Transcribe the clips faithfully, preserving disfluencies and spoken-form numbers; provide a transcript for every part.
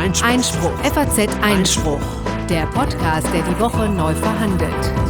Einspruch. Einspruch. F A Z Einspruch. Der Podcast, der die Woche neu verhandelt.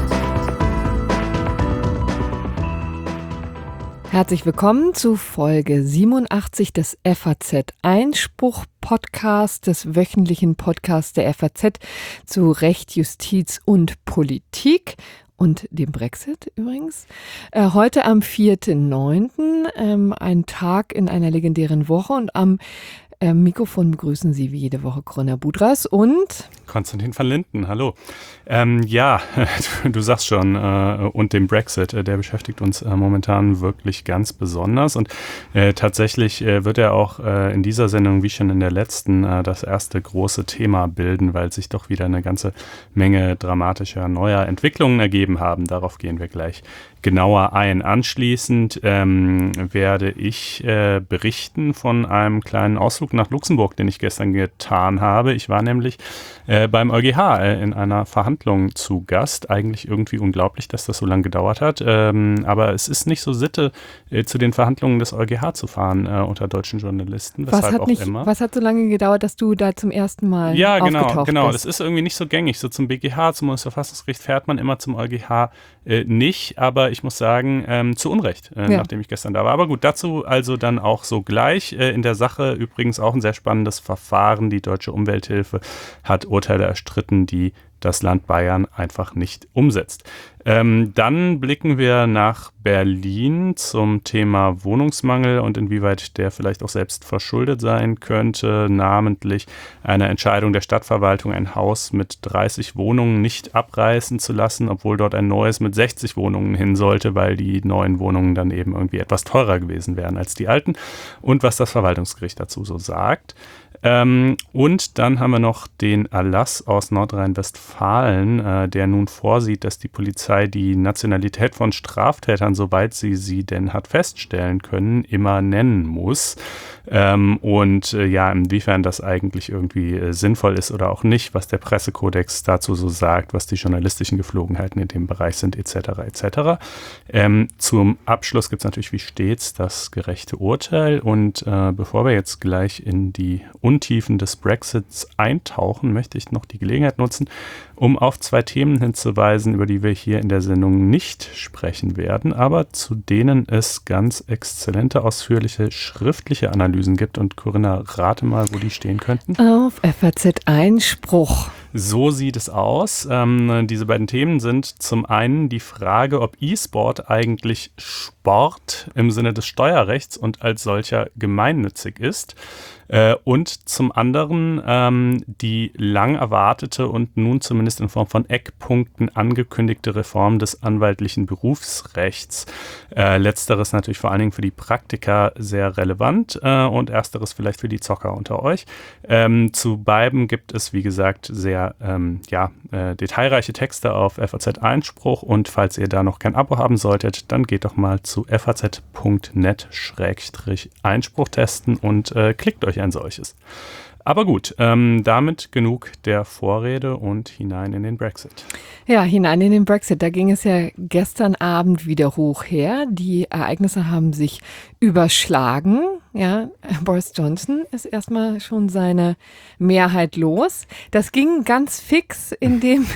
Herzlich willkommen zu Folge siebenundachtzig des F A Z Einspruch Podcasts, des wöchentlichen Podcasts der F A Z zu Recht, Justiz und Politik. Und dem Brexit übrigens. Äh, heute am vierten neunten Ähm, ein Tag in einer legendären Woche, und am äh, Mikrofon begrüßen Sie wie jede Woche Corinna Budras und Konstantin van Linden, hallo. Ähm, ja, du, du sagst schon, äh, und dem Brexit, äh, der beschäftigt uns äh, momentan wirklich ganz besonders. Und äh, tatsächlich äh, wird er auch äh, in dieser Sendung, wie schon in der letzten, äh, das erste große Thema bilden, weil sich doch wieder eine ganze Menge dramatischer neuer Entwicklungen ergeben haben. Darauf gehen wir gleich genauer ein. Anschließend ähm, werde ich äh, berichten von einem kleinen Ausflug nach Luxemburg, den ich gestern getan habe. Ich war nämlich äh, beim EuGH äh, in einer Verhandlung zu Gast. Eigentlich irgendwie unglaublich, dass das so lange gedauert hat. Ähm, aber es ist nicht so Sitte, äh, zu den Verhandlungen des EuGH zu fahren äh, unter deutschen Journalisten. Was hat, nicht, was hat so lange gedauert, dass du da zum ersten Mal ja, genau, aufgetaucht genau. bist? Das ist irgendwie nicht so gängig. So zum B G H, zum Bundesverfassungsgericht fährt man immer, zum EuGH äh, nicht. Aber ich muss sagen, ähm, zu Unrecht, äh, ja. nachdem ich gestern da war. Aber gut, dazu also dann auch so gleich. Äh, in der Sache übrigens auch ein sehr spannendes Verfahren. Die Deutsche Umwelthilfe hat Urteile erstritten, die das Land Bayern einfach nicht umsetzt. Ähm, dann blicken wir nach Berlin zum Thema Wohnungsmangel und inwieweit der vielleicht auch selbst verschuldet sein könnte, namentlich eine Entscheidung der Stadtverwaltung, ein Haus mit dreißig Wohnungen nicht abreißen zu lassen, obwohl dort ein neues mit sechzig Wohnungen hin sollte, weil die neuen Wohnungen dann eben irgendwie etwas teurer gewesen wären als die alten, und was das Verwaltungsgericht dazu so sagt. Ähm, und dann haben wir noch den Erlass aus Nordrhein-Westfalen, äh, der nun vorsieht, dass die Polizei die Nationalität von Straftätern, soweit sie sie denn hat feststellen können, immer nennen muss. Ähm, und äh, ja, inwiefern das eigentlich irgendwie äh, sinnvoll ist oder auch nicht, was der Pressekodex dazu so sagt, was die journalistischen Geflogenheiten in dem Bereich sind, et cetera et cetera. Ähm, zum Abschluss gibt es natürlich wie stets das gerechte Urteil. Und äh, bevor wir jetzt gleich in die Untiefen des Brexits eintauchen, möchte ich noch die Gelegenheit nutzen, um auf zwei Themen hinzuweisen, über die wir hier in der Sendung nicht sprechen werden, aber zu denen es ganz exzellente, ausführliche schriftliche Analysen gibt. Und Corinna, rate mal, wo die stehen könnten. Auf F A Z Einspruch. So sieht es aus. Ähm, diese beiden Themen sind zum einen die Frage, ob E-Sport eigentlich Sport im Sinne des Steuerrechts und als solcher gemeinnützig ist. Äh, und zum anderen ähm, die lang erwartete und nun zumindest in Form von Eckpunkten angekündigte Reform des anwaltlichen Berufsrechts. Äh, letzteres natürlich vor allen Dingen für die Praktiker sehr relevant äh, und ersteres vielleicht für die Zocker unter euch. Ähm, zu beiden gibt es, wie gesagt, sehr ähm, ja, äh, detailreiche Texte auf F A Z Einspruch, und falls ihr da noch kein Abo haben solltet, dann geht doch mal zu f a z punkt net Schrägstrich Einspruch testen und äh, klickt euch ein solches. Aber gut, ähm, damit genug der Vorrede und hinein in den Brexit. Ja, hinein in den Brexit. Da ging es ja gestern Abend wieder hoch her. Die Ereignisse haben sich überschlagen. Ja, Boris Johnson ist erstmal schon seine Mehrheit los. Das ging ganz fix, indem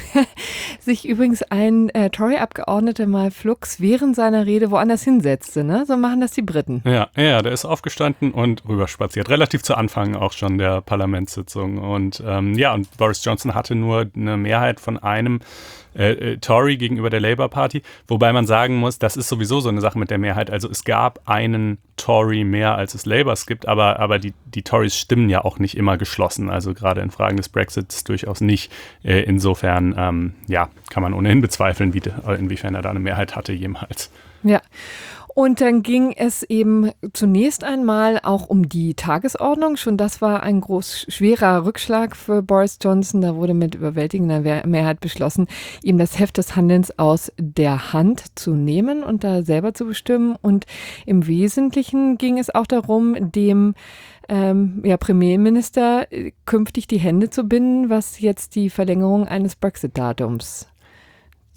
sich übrigens ein äh, Tory-Abgeordneter mal flugs während seiner Rede woanders hinsetzte. Ne? So machen das die Briten. Ja, ja, der ist aufgestanden und rüberspaziert. Relativ zu Anfang auch schon der Parlamentssitzung. Und ähm, ja, und Boris Johnson hatte nur eine Mehrheit von einem Äh, Tory gegenüber der Labour Party, wobei man sagen muss, das ist sowieso so eine Sache mit der Mehrheit. Also es gab einen Tory mehr, als es Labours gibt, aber, aber die, die Tories stimmen ja auch nicht immer geschlossen, also gerade in Fragen des Brexits durchaus nicht. Äh, insofern, ähm, ja, kann man ohnehin bezweifeln, wie, inwiefern er da eine Mehrheit hatte jemals. Ja. Und dann ging es eben zunächst einmal auch um die Tagesordnung. Schon das war ein groß schwerer Rückschlag für Boris Johnson. Da wurde mit überwältigender Mehrheit beschlossen, ihm das Heft des Handelns aus der Hand zu nehmen und da selber zu bestimmen. Und im Wesentlichen ging es auch darum, dem ähm, ja, Premierminister künftig die Hände zu binden, was jetzt die Verlängerung eines Brexit-Datums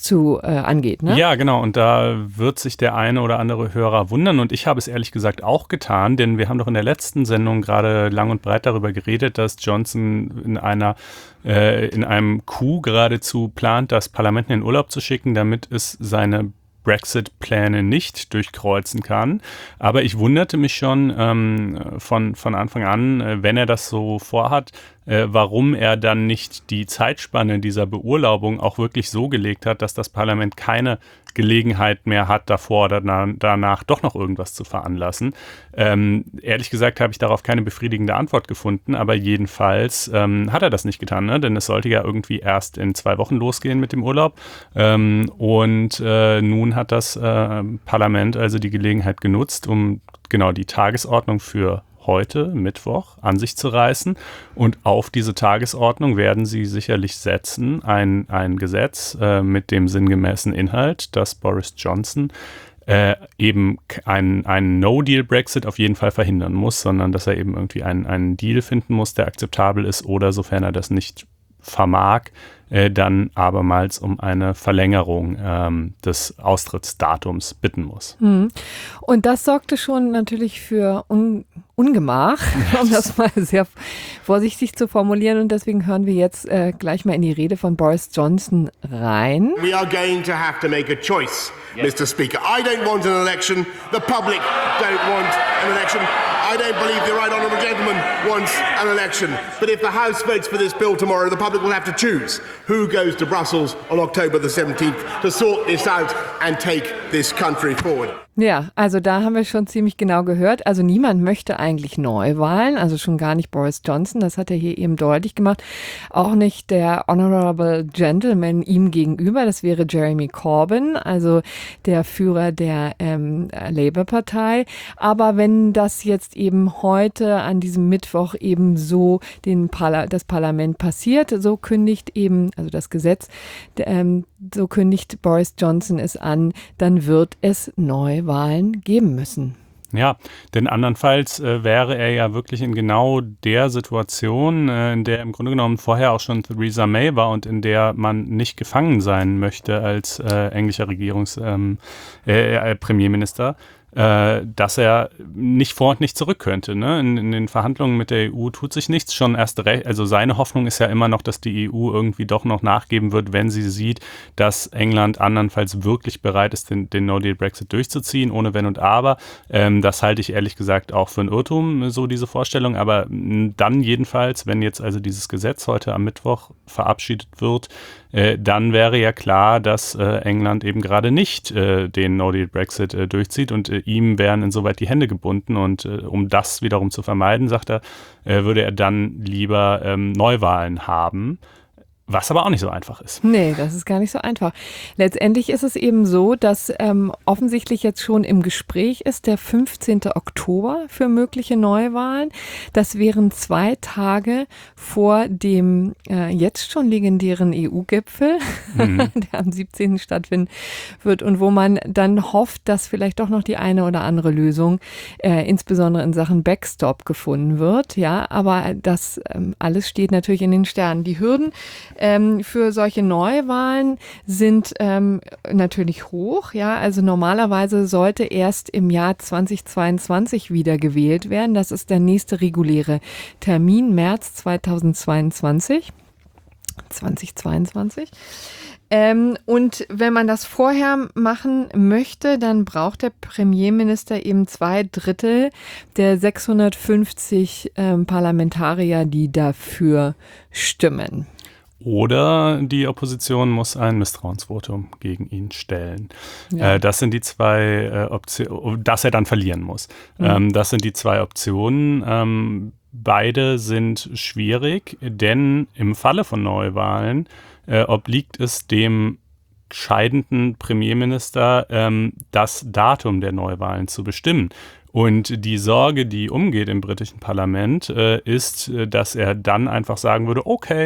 zu äh, angeht, ne? Ja, genau. Und da wird sich der eine oder andere Hörer wundern. Und ich habe es ehrlich gesagt auch getan, denn wir haben doch in der letzten Sendung gerade lang und breit darüber geredet, dass Johnson in einer äh, in einem Coup geradezu plant, das Parlament in den Urlaub zu schicken, damit es seine Brexit-Pläne nicht durchkreuzen kann. Aber ich wunderte mich schon ähm, von, von Anfang an, äh, wenn er das so vorhat, äh, warum er dann nicht die Zeitspanne dieser Beurlaubung auch wirklich so gelegt hat, dass das Parlament keine Gelegenheit mehr hat, davor oder na, danach doch noch irgendwas zu veranlassen. Ähm, ehrlich gesagt habe ich darauf keine befriedigende Antwort gefunden, aber jedenfalls ähm, hat er das nicht getan, ne? Denn es sollte ja irgendwie erst in zwei Wochen losgehen mit dem Urlaub ähm, und äh, nun hat das äh, Parlament also die Gelegenheit genutzt, um genau die Tagesordnung für heute, Mittwoch, an sich zu reißen. Und auf diese Tagesordnung werden sie sicherlich setzen, ein, ein Gesetz äh, mit dem sinngemäßen Inhalt, dass Boris Johnson äh, eben einen, einen No-Deal-Brexit auf jeden Fall verhindern muss, sondern dass er eben irgendwie einen, einen Deal finden muss, der akzeptabel ist oder, sofern er das nicht vermag, äh, dann abermals um eine Verlängerung ähm, des Austrittsdatums bitten muss. Mhm. Und das sorgte schon natürlich für Un- Ungemach, um das mal sehr vorsichtig zu formulieren. Und deswegen hören wir jetzt äh, gleich mal in die Rede von Boris Johnson rein. We are going to have to make a choice, yes. Mister Speaker. I don't want an election. The public don't want an election. I don't believe the right honourable gentleman wants an election. But if the House votes for this bill tomorrow, the public will have to choose who goes to Brussels on October the seventeenth to sort this out and take this country forward. Ja, also da haben wir schon ziemlich genau gehört. Also niemand möchte eigentlich Neuwahlen, also schon gar nicht Boris Johnson, das hat er hier eben deutlich gemacht. Auch nicht der Honourable Gentleman ihm gegenüber, das wäre Jeremy Corbyn, also der Führer der ähm, Labour-Partei. Aber wenn das jetzt eben heute an diesem Mittwoch eben so den Parla- das Parlament passiert, so kündigt eben, also das Gesetz, ähm, so kündigt Boris Johnson es an, dann wird es Neuwahlen geben müssen. Ja, denn andernfalls äh, wäre er ja wirklich in genau der Situation, äh, in der im Grunde genommen vorher auch schon Theresa May war und in der man nicht gefangen sein möchte als äh, englischer Regierungs-, ähm, äh, Premierminister. Äh, dass er nicht vor und nicht zurück könnte. Ne? In, in den Verhandlungen mit der E U tut sich nichts, schon erst recht. Also seine Hoffnung ist ja immer noch, dass die E U irgendwie doch noch nachgeben wird, wenn sie sieht, dass England andernfalls wirklich bereit ist, den, den No-Deal-Brexit durchzuziehen, ohne Wenn und Aber. Ähm, das halte ich ehrlich gesagt auch für ein Irrtum, so diese Vorstellung. Aber dann jedenfalls, wenn jetzt also dieses Gesetz heute am Mittwoch verabschiedet wird, äh, dann wäre ja klar, dass äh, England eben gerade nicht äh, den No-Deal-Brexit äh, durchzieht und äh, ihm wären insoweit die Hände gebunden und äh, um das wiederum zu vermeiden, sagt er, äh, würde er dann lieber ähm, Neuwahlen haben. Was aber auch nicht so einfach ist. Nee, das ist gar nicht so einfach. Letztendlich ist es eben so, dass ähm, offensichtlich jetzt schon im Gespräch ist der fünfzehnten Oktober für mögliche Neuwahlen. Das wären zwei Tage vor dem äh, jetzt schon legendären E U-Gipfel, mhm. der am siebzehnten stattfinden wird und wo man dann hofft, dass vielleicht doch noch die eine oder andere Lösung, äh, insbesondere in Sachen Backstop, gefunden wird. Ja, aber das ähm, alles steht natürlich in den Sternen. Die Hürden Ähm, für solche Neuwahlen sind ähm, natürlich hoch. Ja, also normalerweise sollte erst im Jahr zweitausendzweiundzwanzig wieder gewählt werden. Das ist der nächste reguläre Termin, März zweitausendzweiundzwanzig. zweitausendzweiundzwanzig. Ähm, und wenn man das vorher machen möchte, dann braucht der Premierminister eben zwei Drittel der sechshundertfünfzig ähm, Parlamentarier, die dafür stimmen. Oder die Opposition muss ein Misstrauensvotum gegen ihn stellen. Ja. Äh, das sind die zwei äh, Optionen, dass er dann verlieren muss. Mhm. Ähm, das sind die zwei Optionen. Ähm, beide sind schwierig, denn im Falle von Neuwahlen äh, obliegt es dem scheidenden Premierminister, ähm, das Datum der Neuwahlen zu bestimmen. Und die Sorge, die umgeht im britischen Parlament, äh, ist, dass er dann einfach sagen würde, okay,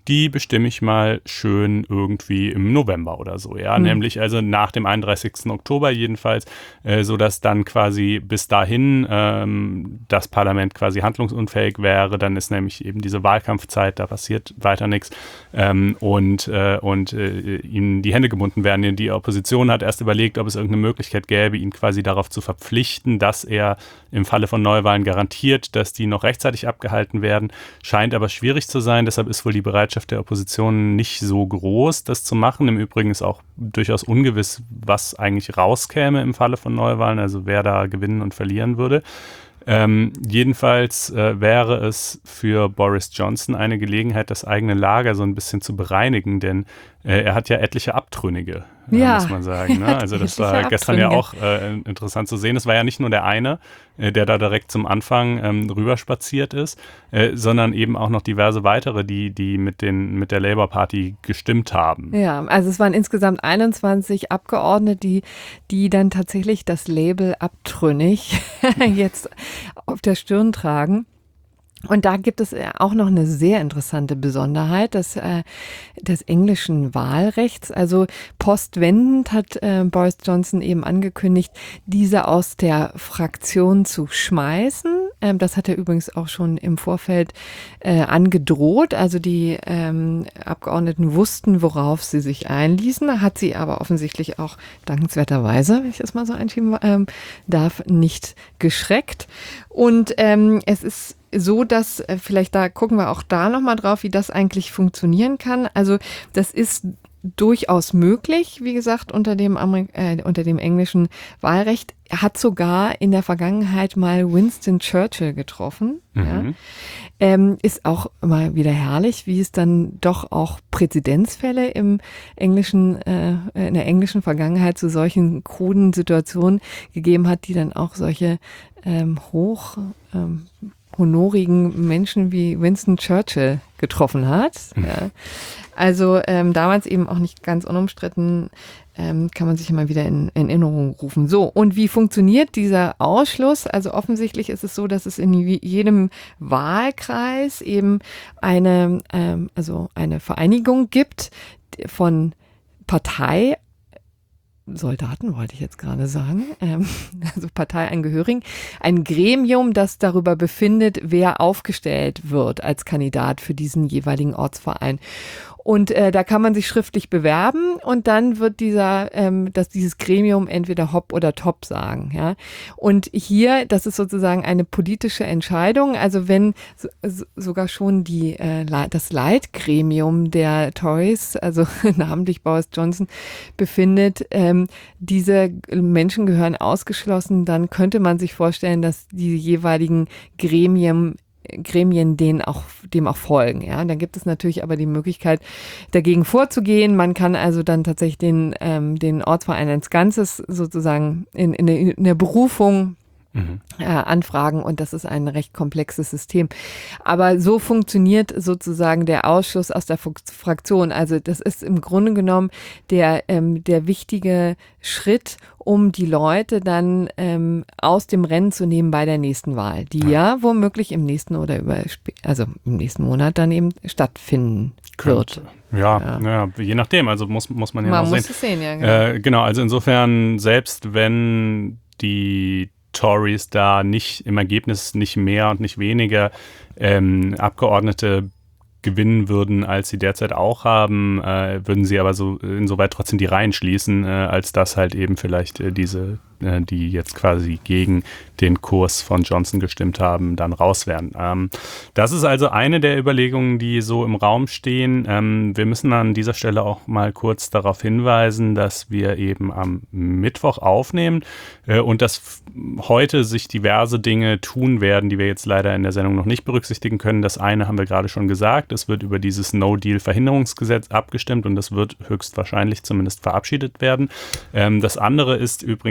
die bestimme ich mal schön irgendwie im November oder so, ja, mhm. nämlich also nach dem einunddreißigsten Oktober jedenfalls, äh, sodass dann quasi bis dahin ähm, das Parlament quasi handlungsunfähig wäre, dann ist nämlich eben diese Wahlkampfzeit, da passiert weiter nichts ähm, und, äh, und äh, ihnen die Hände gebunden werden. Die Opposition hat erst überlegt, ob es irgendeine Möglichkeit gäbe, ihn quasi darauf zu verpflichten, dass er im Falle von Neuwahlen garantiert, dass die noch rechtzeitig abgehalten werden. Scheint aber schwierig zu sein, deshalb ist wohl die Bereitschaft der Opposition nicht so groß, das zu machen. Im Übrigen ist auch durchaus ungewiss, was eigentlich rauskäme im Falle von Neuwahlen, also wer da gewinnen und verlieren würde. Ähm, jedenfalls äh, wäre es für Boris Johnson eine Gelegenheit, das eigene Lager so ein bisschen zu bereinigen, denn äh, er hat ja etliche Abtrünnige, äh, ja. muss man sagen. Ne? Also das war gestern ja auch äh, interessant zu sehen. Es war ja nicht nur der eine, äh, der da direkt zum Anfang ähm, rüberspaziert ist, äh, sondern eben auch noch diverse weitere, die, die mit, den, mit der Labour Party gestimmt haben. Ja, also es waren insgesamt einundzwanzig Abgeordnete, die, die dann tatsächlich das Label abtrünnig jetzt auf der Stirn tragen. Und da gibt es auch noch eine sehr interessante Besonderheit des, äh, des englischen Wahlrechts. Also postwendend hat äh, Boris Johnson eben angekündigt, diese aus der Fraktion zu schmeißen. Ähm, das hat er übrigens auch schon im Vorfeld äh, angedroht. Also die ähm, Abgeordneten wussten, worauf sie sich einließen, hat sie aber offensichtlich auch dankenswerterweise, wenn ich das mal so einschieben ähm, darf, nicht geschreckt. Und ähm, es ist so, dass äh, vielleicht da gucken wir auch da nochmal drauf, wie das eigentlich funktionieren kann. Also das ist durchaus möglich, wie gesagt, unter dem, Amerik- äh, unter dem englischen Wahlrecht. Er hat sogar in der Vergangenheit mal Winston Churchill getroffen. Mhm. Ja. Ähm, ist auch immer wieder herrlich, wie es dann doch auch Präzedenzfälle im englischen, äh, in der englischen Vergangenheit zu solchen kruden Situationen gegeben hat, die dann auch solche ähm, hoch ähm, honorigen Menschen wie Winston Churchill getroffen hat. Mhm. Ja. Also ähm, damals eben auch nicht ganz unumstritten, ähm, kann man sich immer wieder in, in Erinnerung rufen. So, und wie funktioniert dieser Ausschluss? Also offensichtlich ist es so, dass es in jedem Wahlkreis eben eine, ähm, also eine Vereinigung gibt von Partei Soldaten wollte ich jetzt gerade sagen, ähm, also Parteiangehörigen, ein Gremium, das darüber befindet, wer aufgestellt wird als Kandidat für diesen jeweiligen Ortsverein. Und äh, da kann man sich schriftlich bewerben und dann wird dieser, ähm, dass dieses Gremium entweder Hop oder Top sagen, ja. Und hier, das ist sozusagen eine politische Entscheidung. Also wenn so, so, sogar schon die äh, das Leitgremium der Tories, also namentlich Boris Johnson, befindet, ähm, diese Menschen gehören ausgeschlossen, dann könnte man sich vorstellen, dass die jeweiligen Gremien Gremien denen auch, dem auch folgen. Ja, dann gibt es natürlich aber die Möglichkeit, dagegen vorzugehen. Man kann also dann tatsächlich den, ähm, den Ortsverein als Ganzes sozusagen in, in, der, in der Berufung Mhm. Äh, anfragen und das ist ein recht komplexes System. Aber so funktioniert sozusagen der Ausschluss aus der Fraktion. Also das ist im Grunde genommen der, ähm, der wichtige Schritt, um die Leute dann ähm, aus dem Rennen zu nehmen bei der nächsten Wahl, die ja, ja womöglich im nächsten oder über, also im nächsten Monat dann eben stattfinden wird. Ja, ja. ja, je nachdem. Also muss, muss man ja man noch muss sehen. Es sehen ja, genau. Äh, genau, also insofern, selbst wenn die Tories da nicht im Ergebnis nicht mehr und nicht weniger ähm, Abgeordnete gewinnen würden, als sie derzeit auch haben, äh, würden sie aber so insoweit trotzdem die Reihen schließen, äh, als dass halt eben vielleicht äh, diese, äh, die jetzt quasi gegen den Kurs von Johnson gestimmt haben, dann raus werden. Ähm, das ist also eine der Überlegungen, die so im Raum stehen. Ähm, wir müssen an dieser Stelle auch mal kurz darauf hinweisen, dass wir eben am Mittwoch aufnehmen äh, und dass f- heute sich diverse Dinge tun werden, die wir jetzt leider in der Sendung noch nicht berücksichtigen können. Das eine haben wir gerade schon gesagt. Es wird über dieses No-Deal-Verhinderungsgesetz abgestimmt und das wird höchstwahrscheinlich zumindest verabschiedet werden. Ähm, das andere ist übrigens auch noch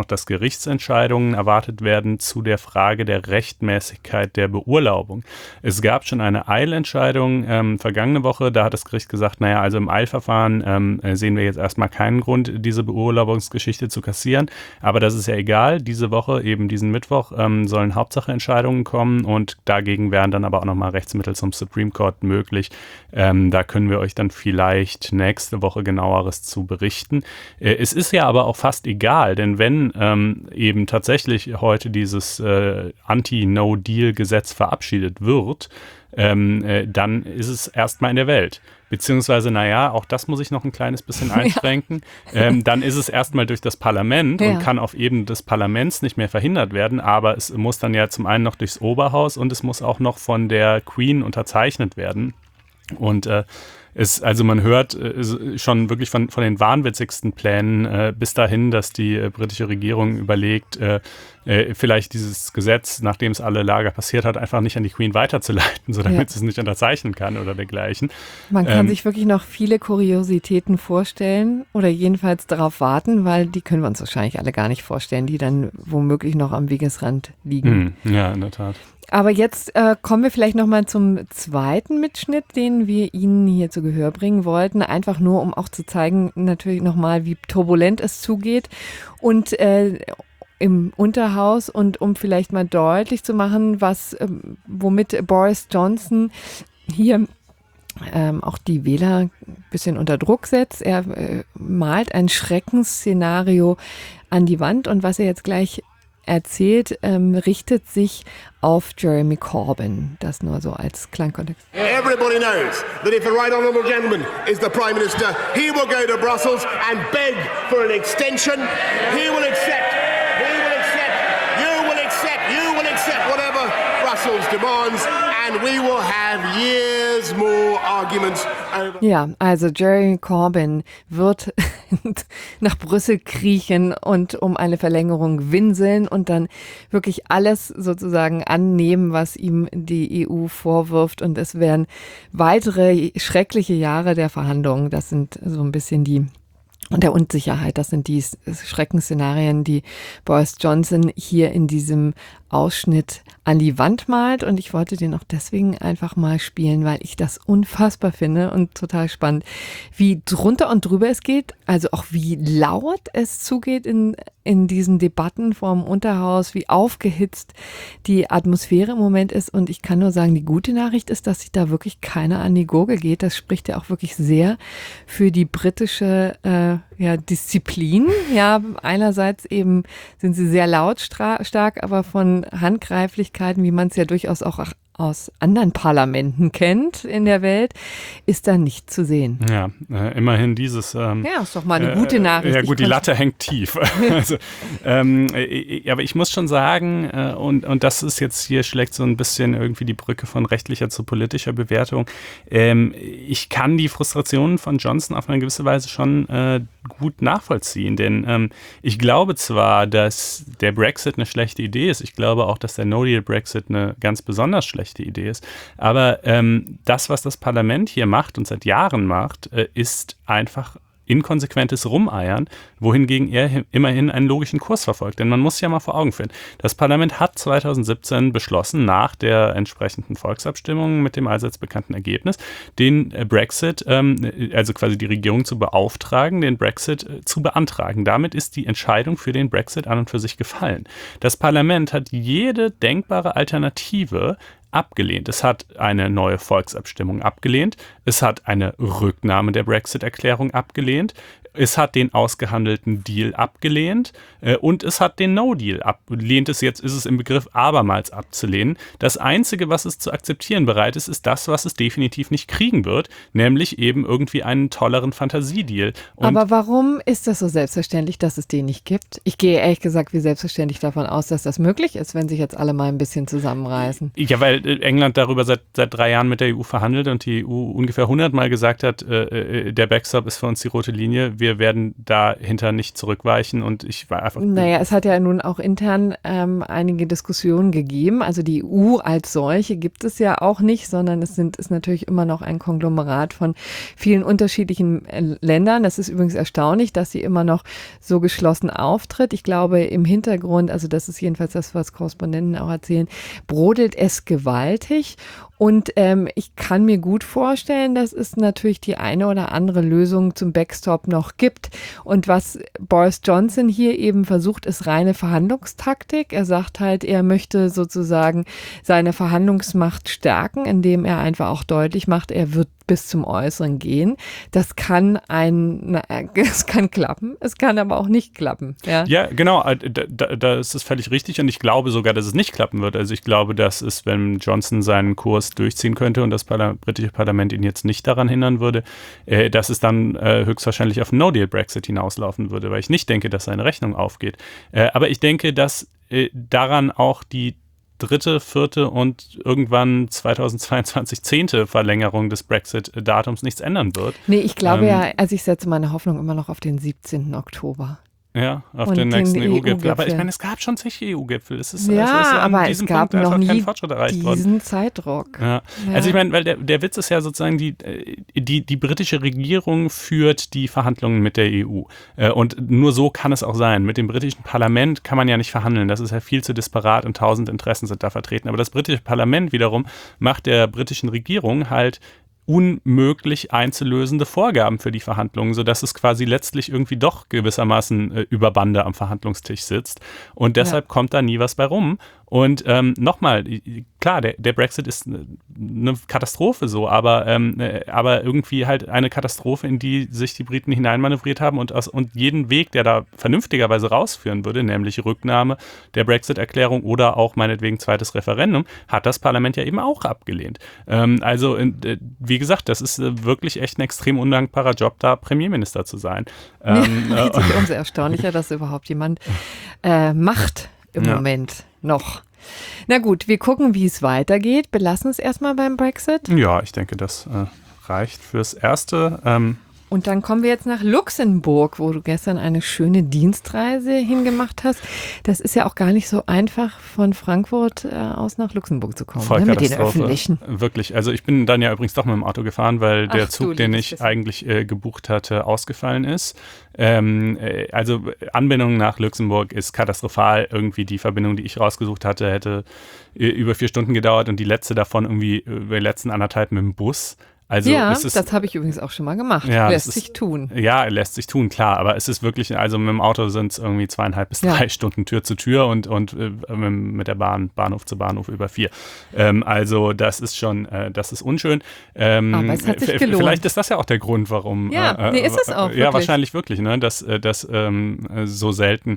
noch, dass Gerichtsentscheidungen erwartet werden zu der Frage der Rechtmäßigkeit der Beurlaubung. Es gab schon eine Eilentscheidung ähm, vergangene Woche, da hat das Gericht gesagt, naja, also im Eilverfahren ähm, sehen wir jetzt erstmal keinen Grund, diese Beurlaubungsgeschichte zu kassieren, aber das ist ja egal. Diese Woche, eben diesen Mittwoch, ähm, sollen Hauptsacheentscheidungen kommen und dagegen wären dann aber auch nochmal Rechtsmittel zum Supreme Court möglich. Ähm, da können wir euch dann vielleicht nächste Woche genaueres zu berichten. Äh, es ist ja aber auch fast egal, denn wenn ähm, eben tatsächlich heute dieses äh, Anti-No-Deal-Gesetz verabschiedet wird, ähm, äh, dann ist es erstmal in der Welt. Beziehungsweise, naja, auch das muss ich noch ein kleines bisschen einschränken. Ja. Ähm, dann ist es erstmal durch das Parlament ja. und kann auf Ebene des Parlaments nicht mehr verhindert werden, aber es muss dann ja zum einen noch durchs Oberhaus und es muss auch noch von der Queen unterzeichnet werden. Und äh, es, also man hört äh, schon wirklich von, von den wahnwitzigsten Plänen äh, bis dahin, dass die äh, britische Regierung überlegt, äh, äh, vielleicht dieses Gesetz, nachdem es alle Lager passiert hat, einfach nicht an die Queen weiterzuleiten, so damit ja. sie es nicht unterzeichnen kann oder dergleichen. Man kann ähm, sich wirklich noch viele Kuriositäten vorstellen oder jedenfalls darauf warten, weil die können wir uns wahrscheinlich alle gar nicht vorstellen, die dann womöglich noch am Wegesrand liegen. Mh, ja, in der Tat. Aber jetzt äh, kommen wir vielleicht nochmal zum zweiten Mitschnitt, den wir Ihnen hier zu Gehör bringen wollten. Einfach nur, um auch zu zeigen, natürlich nochmal, wie turbulent es zugeht. Und äh, im Unterhaus und um vielleicht mal deutlich zu machen, was, äh, womit Boris Johnson hier ähm, auch die Wähler ein bisschen unter Druck setzt. Er äh, malt ein Schreckensszenario an die Wand und was er jetzt gleich erzählt, ähm, richtet sich auf Jeremy Corbyn. Das nur so als Klangkontext. Everybody knows that if the right honourable gentleman is the Prime Minister, he will go to Brussels and beg for an extension. He will accept, he will accept, you will accept, you will accept whatever Brussels demands and we will have years more arguments over. Ja, also Jeremy Corbyn wird nach Brüssel kriechen und um eine Verlängerung winseln und dann wirklich alles sozusagen annehmen, was ihm die E U vorwirft. Und es werden weitere schreckliche Jahre der Verhandlungen. Das sind so ein bisschen die und der Unsicherheit. Das sind die Schreckensszenarien, die Boris Johnson hier in diesem Ausschnitt an die Wand malt. Und ich wollte den auch deswegen einfach mal spielen, weil ich das unfassbar finde und total spannend, wie drunter und drüber es geht. Also auch wie laut es zugeht in, in diesen Debatten vorm Unterhaus, wie aufgehitzt die Atmosphäre im Moment ist. Und ich kann nur sagen, die gute Nachricht ist, dass sich da wirklich keiner an die Gurgel geht. Das spricht ja auch wirklich sehr für die britische äh, ja, Disziplin. Ja, einerseits eben sind sie sehr lautstark, aber von Handgreiflichkeiten, wie man es ja durchaus auch aus anderen Parlamenten kennt in der Welt, ist da nicht zu sehen. Ja, äh, immerhin dieses... Ähm, ja, ist doch mal eine gute Nachricht. Äh, ja gut, die Latte hängt tief. also, ähm, äh, aber ich muss schon sagen, äh, und, und das ist jetzt hier, schlägt so ein bisschen irgendwie die Brücke von rechtlicher zu politischer Bewertung. Ähm, ich kann die Frustrationen von Johnson auf eine gewisse Weise schon äh, gut nachvollziehen, denn ähm, ich glaube zwar, dass der Brexit eine schlechte Idee ist, ich glaube auch, dass der No-Deal-Brexit eine ganz besonders schlechte Idee ist. Aber ähm, das, was das Parlament hier macht und seit Jahren macht, äh, ist einfach inkonsequentes Rumeiern, wohingegen er immerhin einen logischen Kurs verfolgt. Denn man muss ja mal vor Augen führen, das Parlament hat zwanzig siebzehn beschlossen, nach der entsprechenden Volksabstimmung mit dem allseits bekannten Ergebnis, den Brexit, ähm, also quasi die Regierung zu beauftragen, den Brexit äh, zu beantragen. Damit ist die Entscheidung für den Brexit an und für sich gefallen. Das Parlament hat jede denkbare Alternative abgelehnt. Es hat eine neue Volksabstimmung abgelehnt. Es hat eine Rücknahme der Brexit-Erklärung abgelehnt. Es hat den ausgehandelten Deal abgelehnt äh, und es hat den No-Deal abgelehnt. Es jetzt ist es im Begriff, abermals abzulehnen. Das Einzige, was es zu akzeptieren bereit ist, ist das, was es definitiv nicht kriegen wird, nämlich eben irgendwie einen tolleren Fantasiedeal. Und aber warum ist das so selbstverständlich, dass es den nicht gibt? Ich gehe ehrlich gesagt wie selbstverständlich davon aus, dass das möglich ist, wenn sich jetzt alle mal ein bisschen zusammenreißen. Ja, weil England darüber seit, seit drei Jahren mit der E U verhandelt und die E U ungefähr hundertmal gesagt hat, äh, der Backstop ist für uns die rote Linie. wir werden dahinter nicht zurückweichen und ich war einfach... Naja, es hat ja nun auch intern ähm, einige Diskussionen gegeben. Also die E U als solche gibt es ja auch nicht, sondern es sind, ist natürlich immer noch ein Konglomerat von vielen unterschiedlichen äh, Ländern. Das ist übrigens erstaunlich, dass sie immer noch so geschlossen auftritt. Ich glaube, im Hintergrund, also das ist jedenfalls das, was Korrespondenten auch erzählen, brodelt es gewaltig. Und ähm, ich kann mir gut vorstellen, dass es natürlich die eine oder andere Lösung zum Backstop noch gibt. Und was Boris Johnson hier eben versucht, ist reine Verhandlungstaktik. Er sagt halt, er möchte sozusagen seine Verhandlungsmacht stärken, indem er einfach auch deutlich macht, er wird bis zum Äußeren gehen. Das kann ein, na, es kann klappen, es kann aber auch nicht klappen. Ja, ja genau, da, da, da ist es völlig richtig und ich glaube sogar, dass es nicht klappen wird. Also ich glaube, dass es, wenn Johnson seinen Kurs durchziehen könnte und das Parla- britische Parlament ihn jetzt nicht daran hindern würde, äh, dass es dann äh, höchstwahrscheinlich auf No-Deal-Brexit hinauslaufen würde, weil ich nicht denke, dass seine Rechnung aufgeht. Äh, aber ich denke, dass äh, daran auch die dritte, vierte und irgendwann zweitausendzweiundzwanzig zehnte Verlängerung des Brexit-Datums nichts ändern wird. Nee, ich glaube ähm, ja, also ich setze meine Hoffnung immer noch auf den siebzehnten Oktober. Ja, auf und den nächsten den E U-Gipfel. E U-Gipfel. Aber ich meine, es gab schon zig E U-Gipfel. Es ist, ja, es ist an aber diesem es gab Punkt noch einfach kein nie Fortschritt erreicht diesen worden. Zeitdruck. Ja. Ja. Also ich meine, weil der, der Witz ist ja sozusagen, die, die, die britische Regierung führt die Verhandlungen mit der E U. Und nur so kann es auch sein. Mit dem britischen Parlament kann man ja nicht verhandeln. Das ist ja viel zu disparat und tausend Interessen sind da vertreten. Aber das britische Parlament wiederum macht der britischen Regierung halt unmöglich einzulösende Vorgaben für die Verhandlungen, sodass es quasi letztlich irgendwie doch gewissermaßen äh, über Bande am Verhandlungstisch sitzt. Und deshalb ja. kommt da nie was bei rum. Und ähm, nochmal, klar, der, der Brexit ist eine Katastrophe so, aber, ähm, aber irgendwie halt eine Katastrophe, in die sich die Briten hineinmanövriert haben und, aus, und jeden Weg, der da vernünftigerweise rausführen würde, nämlich Rücknahme der Brexit-Erklärung oder auch meinetwegen zweites Referendum, hat das Parlament ja eben auch abgelehnt. Ähm, also äh, wie gesagt, das ist äh, wirklich echt ein extrem undankbarer Job, da Premierminister zu sein. Ähm, ja, das ist umso erstaunlicher, dass überhaupt jemand äh, macht im ja. Moment noch. Na gut, wir gucken, wie es weitergeht. Belassen es erstmal beim Brexit. Ja, ich denke, das äh, reicht fürs Erste. Ähm, Und dann kommen wir jetzt nach Luxemburg, wo du gestern eine schöne Dienstreise hingemacht hast. Das ist ja auch gar nicht so einfach, von Frankfurt äh, aus nach Luxemburg zu kommen, ne, mit den Öffentlichen. Wirklich. Also ich bin dann ja übrigens doch mit dem Auto gefahren, weil der Ach, Zug, den ich eigentlich äh, gebucht hatte, ausgefallen ist. Ähm, äh, also Anbindung nach Luxemburg ist katastrophal. Irgendwie die Verbindung, die ich rausgesucht hatte, hätte äh, über vier Stunden gedauert und die letzte davon irgendwie über die letzten anderthalb mit dem Bus. Also ja, es ist, das habe ich übrigens auch schon mal gemacht. Ja, lässt ist, sich tun. Ja, lässt sich tun, klar. Aber es ist wirklich, also mit dem Auto sind es irgendwie zweieinhalb bis drei ja. Stunden Tür zu Tür und, und äh, mit der Bahn, Bahnhof zu Bahnhof über vier. Ähm, also das ist schon, äh, das ist unschön. Ähm, Aber es hat sich gelohnt. Vielleicht ist das ja auch der Grund, warum. Ja, äh, nee, ist es auch. Ja, wirklich. wahrscheinlich wirklich, ne? Dass, dass ähm, so selten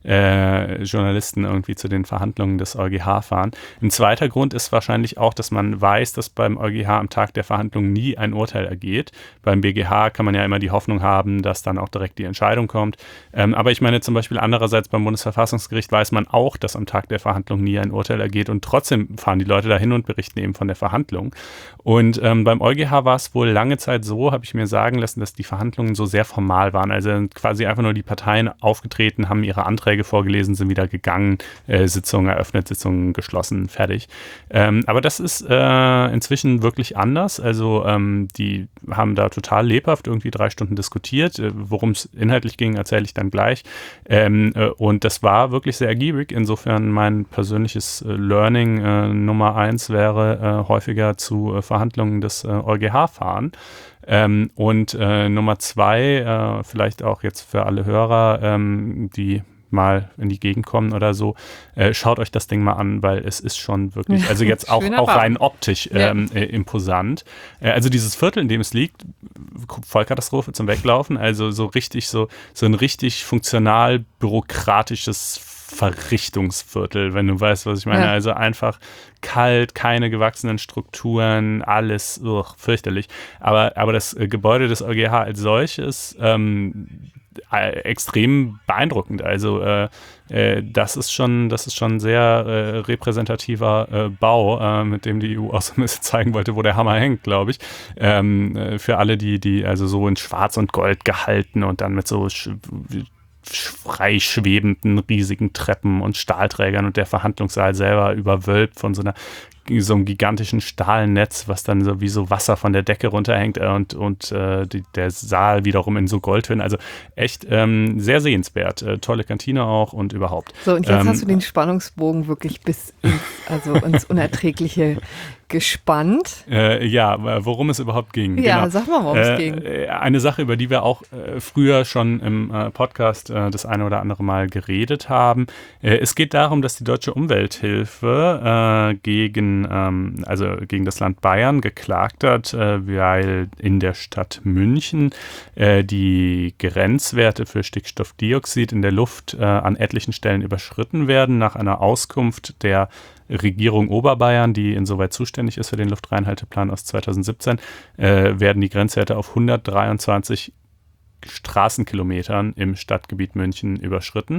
äh, Journalisten irgendwie zu den Verhandlungen des EuGH fahren. Ein zweiter Grund ist wahrscheinlich auch, dass man weiß, dass beim EuGH am Tag der Verhandlungen nie ein Urteil ergeht. Beim B G H kann man ja immer die Hoffnung haben, dass dann auch direkt die Entscheidung kommt. Ähm, aber ich meine zum Beispiel andererseits beim Bundesverfassungsgericht weiß man auch, dass am Tag der Verhandlung nie ein Urteil ergeht und trotzdem fahren die Leute dahin und berichten eben von der Verhandlung. Und ähm, beim EuGH war es wohl lange Zeit so, habe ich mir sagen lassen, dass die Verhandlungen so sehr formal waren. Also quasi einfach nur die Parteien aufgetreten, haben ihre Anträge vorgelesen, sind wieder gegangen, äh, Sitzungen eröffnet, Sitzungen geschlossen, fertig. Ähm, aber das ist äh, inzwischen wirklich anders. Also ähm, die haben da total lebhaft irgendwie drei Stunden diskutiert. Worum es inhaltlich ging, erzähle ich dann gleich. Ähm, äh, und das war wirklich sehr ergiebig. Insofern mein persönliches äh, Learning äh, Nummer eins wäre, äh, häufiger zu äh, Verhandlungen des äh, EuGH fahren. Ähm, und äh, Nummer zwei, äh, vielleicht auch jetzt für alle Hörer, ähm, die mal in die Gegend kommen oder so, äh, schaut euch das Ding mal an, weil es ist schon wirklich, also jetzt auch, auch rein optisch ähm, äh, imposant. Äh, also dieses Viertel, in dem es liegt, Vollkatastrophe zum Weglaufen, also so richtig, so, so ein richtig funktional bürokratisches Verrichtungsviertel, wenn du weißt, was ich meine. Ja. Also einfach kalt, keine gewachsenen Strukturen, alles ugh, fürchterlich. Aber, aber das äh, Gebäude des EuGH als solches, ähm, äh, extrem beeindruckend. Also äh, äh, das ist schon, das ist schon ein sehr äh, repräsentativer äh, Bau, äh, mit dem die E U auch so ein bisschen zeigen wollte, wo der Hammer hängt, glaube ich. Ähm, äh, für alle, die, die also so in Schwarz und Gold gehalten und dann mit so sch- frei schwebenden riesigen Treppen und Stahlträgern und der Verhandlungssaal selber überwölbt von so einer so einem gigantischen Stahlnetz, was dann so wie so Wasser von der Decke runterhängt und, und äh, die, der Saal wiederum in so Goldtönen. Also echt ähm, sehr sehenswert. Äh, tolle Kantine auch und überhaupt. So, und jetzt ähm, hast du den Spannungsbogen wirklich bis ins, also ins Unerträgliche gespannt. Äh, ja, worum es überhaupt ging. Ja, genau. sag mal, worum äh, es ging. Eine Sache, über die wir auch äh, früher schon im äh, Podcast äh, das eine oder andere Mal geredet haben. Äh, es geht darum, dass die Deutsche Umwelthilfe äh, gegen, ähm, also gegen das Land Bayern geklagt hat, äh, weil in der Stadt München äh, die Grenzwerte für Stickstoffdioxid in der Luft äh, an etlichen Stellen überschritten werden, nach einer Auskunft der Regierung Oberbayern, die insoweit zuständig ist für den Luftreinhalteplan aus zweitausendsiebzehn, äh, werden die Grenzwerte auf hundertdreiundzwanzig Straßenkilometern im Stadtgebiet München überschritten,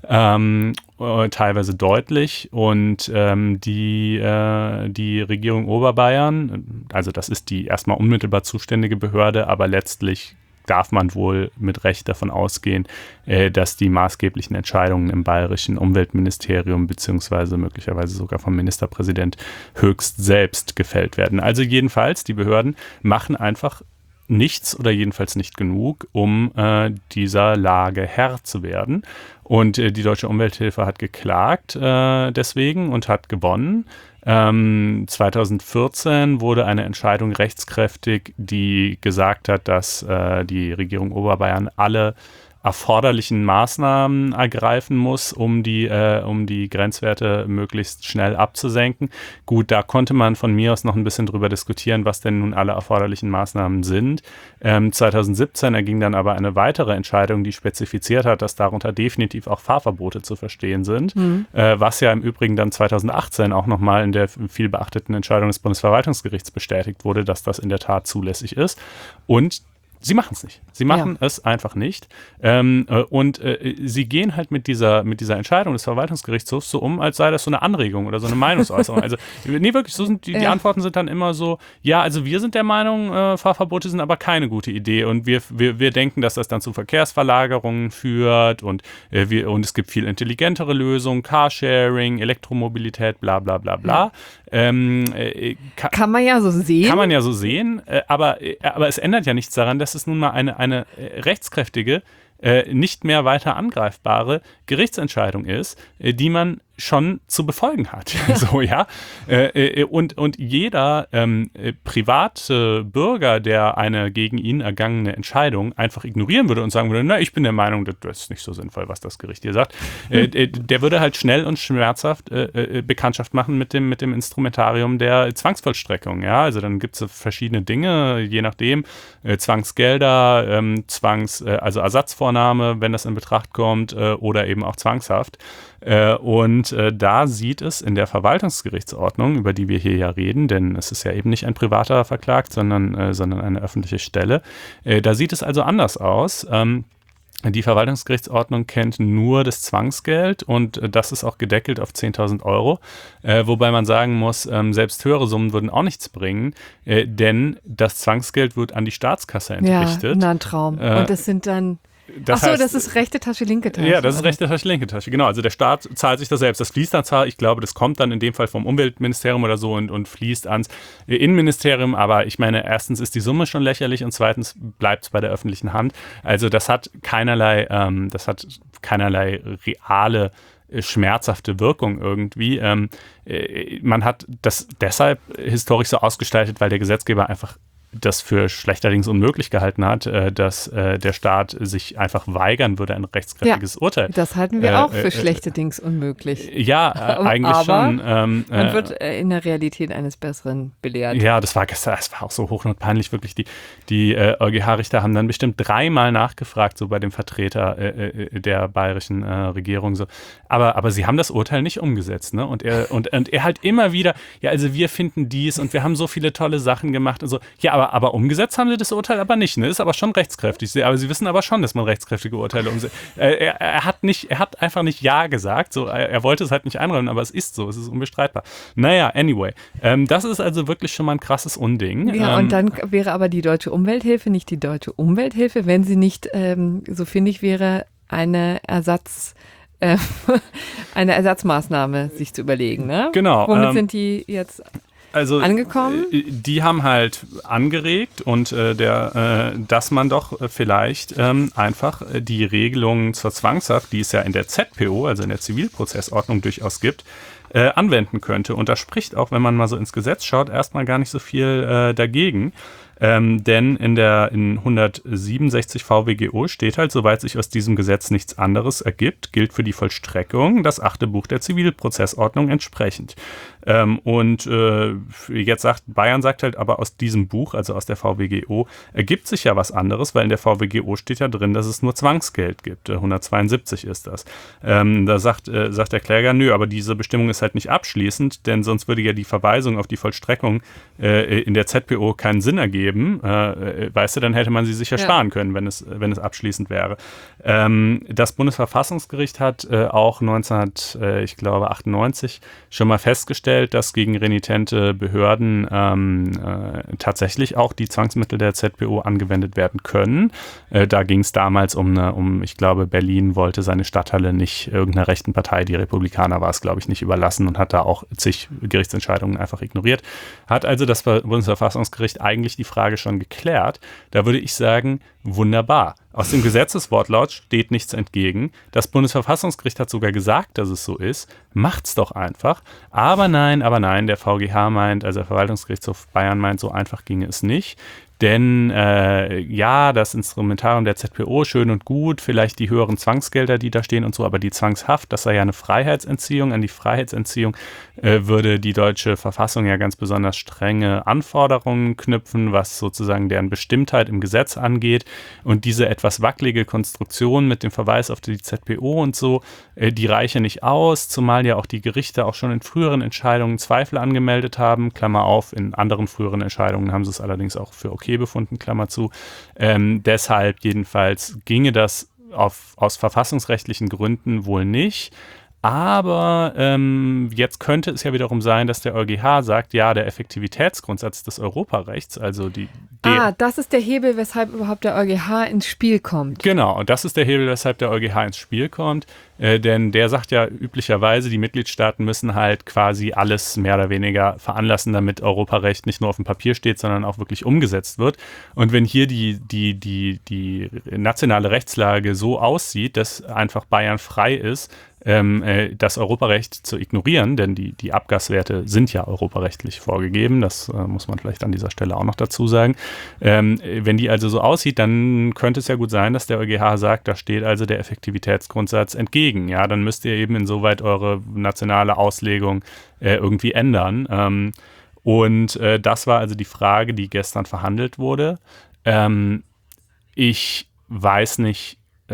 ähm, äh, teilweise deutlich. Und ähm, die, äh, die Regierung Oberbayern, also das ist die erstmal unmittelbar zuständige Behörde, aber letztlich darf man wohl mit Recht davon ausgehen, äh, dass die maßgeblichen Entscheidungen im bayerischen Umweltministerium beziehungsweise möglicherweise sogar vom Ministerpräsident höchst selbst gefällt werden. Also jedenfalls, die Behörden machen einfach nichts oder jedenfalls nicht genug, um äh, dieser Lage Herr zu werden. Und äh, die Deutsche Umwelthilfe hat geklagt äh, deswegen und hat gewonnen. Ähm, zweitausendvierzehn wurde eine Entscheidung rechtskräftig, die gesagt hat, dass äh, die Regierung Oberbayern alle erforderlichen Maßnahmen ergreifen muss, um die, äh, um die Grenzwerte möglichst schnell abzusenken. Gut, da konnte man von mir aus noch ein bisschen drüber diskutieren, was denn nun alle erforderlichen Maßnahmen sind. Ähm, zweitausendsiebzehn erging dann aber eine weitere Entscheidung, die spezifiziert hat, dass darunter definitiv auch Fahrverbote zu verstehen sind, mhm. äh, was ja im Übrigen dann zweitausendachtzehn auch nochmal in der viel beachteten Entscheidung des Bundesverwaltungsgerichts bestätigt wurde, dass das in der Tat zulässig ist. Und sie machen es nicht. Sie machen ja. es einfach nicht. Ähm, äh, und äh, sie gehen halt mit dieser, mit dieser Entscheidung des Verwaltungsgerichtshofs so um, als sei das so eine Anregung oder so eine Meinungsäußerung. Also, nee, wirklich, so sind die, ja. die Antworten sind dann immer so, ja, also wir sind der Meinung, äh, Fahrverbote sind aber keine gute Idee und wir, wir, wir denken, dass das dann zu Verkehrsverlagerungen führt und, äh, wir, und es gibt viel intelligentere Lösungen, Carsharing, Elektromobilität, bla bla bla bla. Ja. Ähm, äh, kann, kann man ja so sehen. Kann man ja so sehen, äh, aber, äh, aber es ändert ja nichts daran, dass es nun mal eine, eine äh, rechtskräftige, äh, nicht mehr weiter angreifbare Gerichtsentscheidung ist, äh, die man schon zu befolgen hat. so, ja. Äh, äh, und, und jeder ähm, äh, private Bürger, der eine gegen ihn ergangene Entscheidung einfach ignorieren würde und sagen würde, na, ich bin der Meinung, das, das ist nicht so sinnvoll, was das Gericht hier sagt, äh, äh, der würde halt schnell und schmerzhaft äh, äh, Bekanntschaft machen mit dem, mit dem Instrumentarium der Zwangsvollstreckung. Ja? Also dann gibt es verschiedene Dinge, je nachdem, äh, Zwangsgelder, ähm, Zwangs, äh, also Ersatzvornahme, wenn das in Betracht kommt, äh, oder eben auch Zwangshaft. Äh, und äh, da sieht es in der Verwaltungsgerichtsordnung, über die wir hier ja reden, denn es ist ja eben nicht ein privater verklagt, sondern, äh, sondern eine öffentliche Stelle, äh, da sieht es also anders aus. Ähm, die Verwaltungsgerichtsordnung kennt nur das Zwangsgeld und äh, das ist auch gedeckelt auf zehntausend Euro, äh, wobei man sagen muss, ähm, selbst höhere Summen würden auch nichts bringen, äh, denn das Zwangsgeld wird an die Staatskasse entrichtet. Ja, na, ein Traum. Äh, und das sind dann... Das Ach so, heißt, das ist rechte Tasche, linke Tasche. Ja, das ist rechte Tasche, linke Tasche, genau. Also der Staat zahlt sich das selbst. Das fließt dann zwar, ich glaube, das kommt dann in dem Fall vom Umweltministerium oder so und, und fließt ans Innenministerium, aber ich meine, erstens ist die Summe schon lächerlich und zweitens bleibt es bei der öffentlichen Hand. Also das hat keinerlei, ähm, das hat keinerlei reale schmerzhafte Wirkung irgendwie. Ähm, äh, man hat das deshalb historisch so ausgestaltet, weil der Gesetzgeber einfach das für schlechterdings unmöglich gehalten hat, äh, dass äh, der Staat sich einfach weigern würde, ein rechtskräftiges ja, Urteil. Das halten wir äh, auch für äh, schlechterdings unmöglich. Ja, äh, eigentlich aber schon. Ähm, man äh, wird äh, in der Realität eines Besseren belehrt. Ja, das war gestern, das war auch so hochnotpeinlich, wirklich. Die, die äh, EuGH-Richter haben dann bestimmt dreimal nachgefragt, so bei dem Vertreter äh, der bayerischen äh, Regierung. So. Aber, aber sie haben das Urteil nicht umgesetzt. Ne? Und, er, und, und er halt immer wieder, ja, also wir finden dies und wir haben so viele tolle Sachen gemacht und so. Ja, aber aber, aber umgesetzt haben sie das Urteil aber nicht. Ne? Ist aber schon rechtskräftig. Aber sie wissen aber schon, dass man rechtskräftige Urteile umsetzt. Er, er, er, hat nicht, er hat einfach nicht Ja gesagt. So, er, er wollte es halt nicht einräumen, aber es ist so. Es ist unbestreitbar. Naja, anyway. Ähm, das ist also wirklich schon mal ein krasses Unding. Ja, ähm, und dann wäre aber die Deutsche Umwelthilfe nicht die Deutsche Umwelthilfe, wenn sie nicht, ähm, so finde ich, wäre eine Ersatz... Äh, eine Ersatzmaßnahme sich zu überlegen. Ne? Genau. Womit ähm, sind die jetzt... Also, angekommen? Die haben halt angeregt und äh, der, äh, dass man doch vielleicht ähm, einfach die Regelungen zur Zwangshaft, die es ja in der Z P O, also in der Zivilprozessordnung durchaus gibt, äh, anwenden könnte. Und da spricht auch, wenn man mal so ins Gesetz schaut, erstmal gar nicht so viel äh, dagegen. Ähm, denn in der in hundertsiebenundsechzig V W G O steht halt, soweit sich aus diesem Gesetz nichts anderes ergibt, gilt für die Vollstreckung das achte Buch der Zivilprozessordnung entsprechend. Ähm, und äh, jetzt sagt Bayern sagt halt, aber aus diesem Buch, also aus der V W G O, ergibt sich ja was anderes, weil in der V W G O steht ja drin, dass es nur Zwangsgeld gibt. hundertzweiundsiebzig ist das. Ähm, da sagt, äh, sagt der Kläger, nö, aber diese Bestimmung ist halt nicht abschließend, denn sonst würde ja die Verweisung auf die Vollstreckung äh, in der Z P O keinen Sinn ergeben. Äh, weißt du, dann hätte man sie sich ja sparen können, wenn es, wenn es abschließend wäre. Ähm, das Bundesverfassungsgericht hat äh, auch neunzehnhundertachtundneunzig schon mal festgestellt, dass gegen renitente Behörden ähm, äh, tatsächlich auch die Zwangsmittel der Z P O angewendet werden können. Äh, da ging es damals um, eine, um, ich glaube, Berlin wollte seine Stadthalle nicht irgendeiner rechten Partei, die Republikaner war es, glaube ich, nicht überlassen und hat da auch zig Gerichtsentscheidungen einfach ignoriert. Hat also das Bundesverfassungsgericht eigentlich die Frage schon geklärt. Da würde ich sagen, wunderbar. Aus dem Gesetzeswortlaut steht nichts entgegen. Das Bundesverfassungsgericht hat sogar gesagt, dass es so ist. Macht's doch einfach. Aber nein, aber nein, der V G H meint, also der Verwaltungsgerichtshof Bayern meint, so einfach ginge es nicht. Denn äh, ja, das Instrumentarium der Z P O, schön und gut, vielleicht die höheren Zwangsgelder, die da stehen und so, aber die Zwangshaft, das sei ja eine Freiheitsentziehung. An die Freiheitsentziehung äh, würde die deutsche Verfassung ja ganz besonders strenge Anforderungen knüpfen, was sozusagen deren Bestimmtheit im Gesetz angeht. Und diese etwas wackelige Konstruktion mit dem Verweis auf die Z P O und so, äh, die reiche nicht aus, zumal ja auch die Gerichte auch schon in früheren Entscheidungen Zweifel angemeldet haben, Klammer auf, in anderen früheren Entscheidungen haben sie es allerdings auch für okay befunden, Klammer zu. Ähm, deshalb jedenfalls ginge das auf, aus verfassungsrechtlichen Gründen wohl nicht. Aber ähm, jetzt könnte es ja wiederum sein, dass der EuGH sagt, ja, der Effektivitätsgrundsatz des Europarechts, also die... Ah, das ist der Hebel, weshalb überhaupt der EuGH ins Spiel kommt. Genau, und das ist der Hebel, weshalb der EuGH ins Spiel kommt. Äh, denn der sagt ja üblicherweise, die Mitgliedstaaten müssen halt quasi alles mehr oder weniger veranlassen, damit Europarecht nicht nur auf dem Papier steht, sondern auch wirklich umgesetzt wird. Und wenn hier die, die, die, die nationale Rechtslage so aussieht, dass einfach Bayern frei ist, Ähm, äh, das Europarecht zu ignorieren, denn die, die Abgaswerte sind ja europarechtlich vorgegeben, das äh, muss man vielleicht an dieser Stelle auch noch dazu sagen. Ähm, wenn die also so aussieht, dann könnte es ja gut sein, dass der EuGH sagt, da steht also der Effektivitätsgrundsatz entgegen. Ja, dann müsst ihr eben insoweit eure nationale Auslegung äh, irgendwie ändern. Ähm, und äh, das war also die Frage, die gestern verhandelt wurde. Ähm, ich weiß nicht,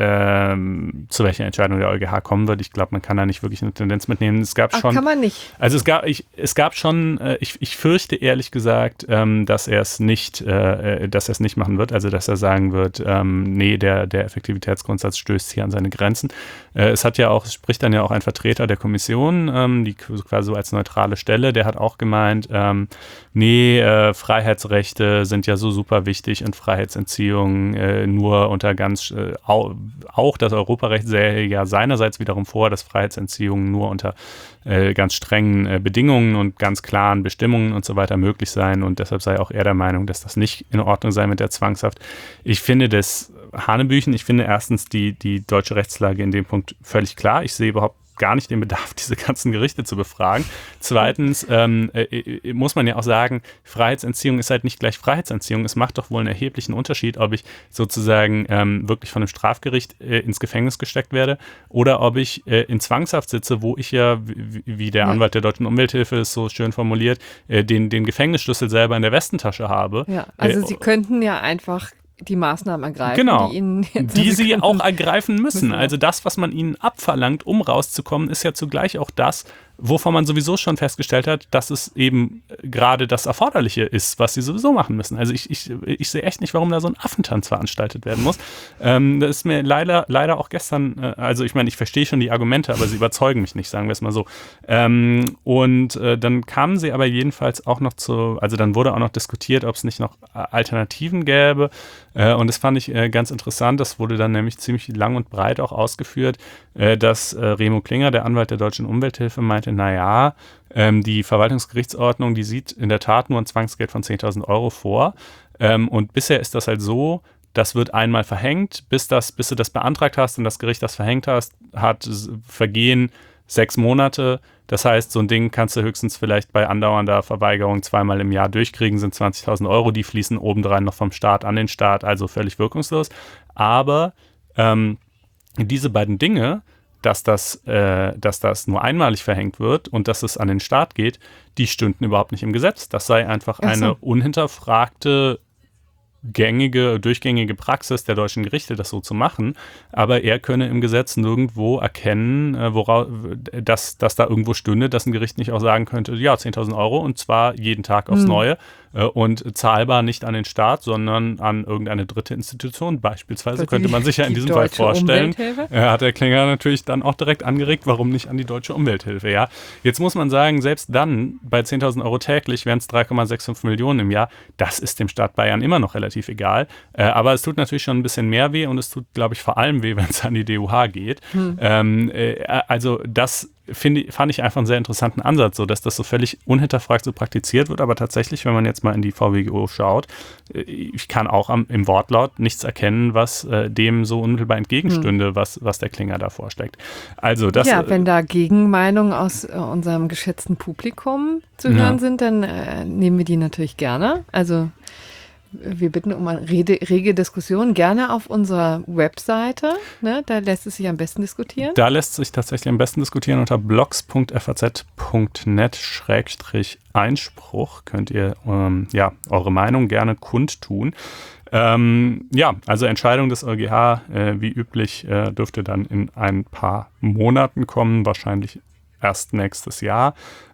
Ähm, zu welcher Entscheidung der EuGH kommen wird. Ich glaube, man kann da nicht wirklich eine Tendenz mitnehmen. Es gab Ach, schon. kann man nicht. Also es gab, ich, es gab schon, äh, ich, ich fürchte ehrlich gesagt, ähm, dass er es nicht, äh, dass er es nicht machen wird. Also dass er sagen wird, ähm, nee, der, der Effektivitätsgrundsatz stößt hier an seine Grenzen. Äh, es hat ja auch, es spricht dann ja auch ein Vertreter der Kommission, ähm, die quasi so als neutrale Stelle, der hat auch gemeint, ähm, nee, äh, Freiheitsrechte sind ja so super wichtig und Freiheitsentziehung äh, nur unter ganz äh, au, Auch das Europarecht sähe ja seinerseits wiederum vor, dass Freiheitsentziehungen nur unter äh, ganz strengen äh, Bedingungen und ganz klaren Bestimmungen und so weiter möglich seien. Und deshalb sei auch er der Meinung, dass das nicht in Ordnung sei mit der Zwangshaft. Ich finde das Hanebüchen. Ich finde erstens die, die deutsche Rechtslage in dem Punkt völlig klar. Ich sehe überhaupt gar nicht den Bedarf, diese ganzen Gerichte zu befragen. Zweitens ähm, äh, muss man ja auch sagen, Freiheitsentziehung ist halt nicht gleich Freiheitsentziehung. Es macht doch wohl einen erheblichen Unterschied, ob ich sozusagen ähm, wirklich von einem Strafgericht äh, ins Gefängnis gesteckt werde oder ob ich äh, in Zwangshaft sitze, wo ich ja, wie, wie der Anwalt der Deutschen Umwelthilfe es so schön formuliert, äh, den, den Gefängnisschlüssel selber in der Westentasche habe. Ja, also äh, Sie könnten ja einfach die Maßnahmen ergreifen, genau, die ihnen jetzt die sie auch ergreifen müssen. müssen Also das, was man ihnen abverlangt, um rauszukommen, ist ja zugleich auch das, wovon man sowieso schon festgestellt hat, dass es eben gerade das Erforderliche ist, was sie sowieso machen müssen. Also ich, ich, ich sehe echt nicht, warum da so ein Affentanz veranstaltet werden muss. Ähm, das ist mir leider, leider auch gestern, äh, also ich meine, ich verstehe schon die Argumente, aber sie überzeugen mich nicht, sagen wir es mal so. Ähm, und äh, dann kamen sie aber jedenfalls auch noch zu, also dann wurde auch noch diskutiert, ob es nicht noch Alternativen gäbe. Äh, und das fand ich äh, ganz interessant. Das wurde dann nämlich ziemlich lang und breit auch ausgeführt, äh, dass äh, Remo Klinger, der Anwalt der Deutschen Umwelthilfe, meinte, naja, ähm, die Verwaltungsgerichtsordnung, die sieht in der Tat nur ein Zwangsgeld von zehntausend Euro vor. Ähm, und bisher ist das halt so, das wird einmal verhängt, bis, das, bis du das beantragt hast und das Gericht das verhängt hast, hat vergehen sechs Monate. Das heißt, so ein Ding kannst du höchstens vielleicht bei andauernder Verweigerung zweimal im Jahr durchkriegen, sind zwanzigtausend Euro, die fließen obendrein noch vom Staat an den Staat, also völlig wirkungslos. Aber ähm, diese beiden Dinge, dass das, äh, dass das nur einmalig verhängt wird und dass es an den Staat geht, die stünden überhaupt nicht im Gesetz. Das sei einfach Ach so. eine unhinterfragte, gängige, durchgängige Praxis der deutschen Gerichte, das so zu machen, aber er könne im Gesetz nirgendwo erkennen, äh, worauf, dass, dass da irgendwo stünde, dass ein Gericht nicht auch sagen könnte, ja, zehntausend Euro und zwar jeden Tag aufs hm. Neue äh, und zahlbar nicht an den Staat, sondern an irgendeine dritte Institution. Beispielsweise Die- könnte man sich ja in die diesem Fall Deutsche vorstellen, Umwelthilfe? äh, hat der Klinger natürlich dann auch direkt angeregt, warum nicht an die Deutsche Umwelthilfe, ja. Jetzt muss man sagen, selbst dann bei zehntausend Euro täglich wären es drei Komma fünfundsechzig Millionen im Jahr, das ist dem Staat Bayern immer noch relativ egal. Äh, aber es tut natürlich schon ein bisschen mehr weh und es tut, glaube ich, vor allem weh, wenn es an die D U H geht. Hm. Ähm, äh, also das finde, fand ich einfach einen sehr interessanten Ansatz, so dass das so völlig unhinterfragt so praktiziert wird. Aber tatsächlich, wenn man jetzt mal in die V W G O schaut, äh, ich kann auch am, im Wortlaut nichts erkennen, was äh, dem so unmittelbar entgegenstünde, hm. was, was der Klinger da vorschlägt. Also das, ja, wenn da Gegenmeinungen aus äh, unserem geschätzten Publikum zu hören ja. sind, dann äh, nehmen wir die natürlich gerne. Also wir bitten um eine rede, rege Diskussion, gerne auf unserer Webseite. Ne? Da lässt es sich am besten diskutieren. Da lässt sich tatsächlich am besten diskutieren unter blogs punkt f a z punkt net schrägstrich Einspruch. Könnt ihr ähm, ja, eure Meinung gerne kundtun. Ähm, ja, also Entscheidung des EuGH, äh, wie üblich, äh, dürfte dann in ein paar Monaten kommen, wahrscheinlich erst nächstes Jahr.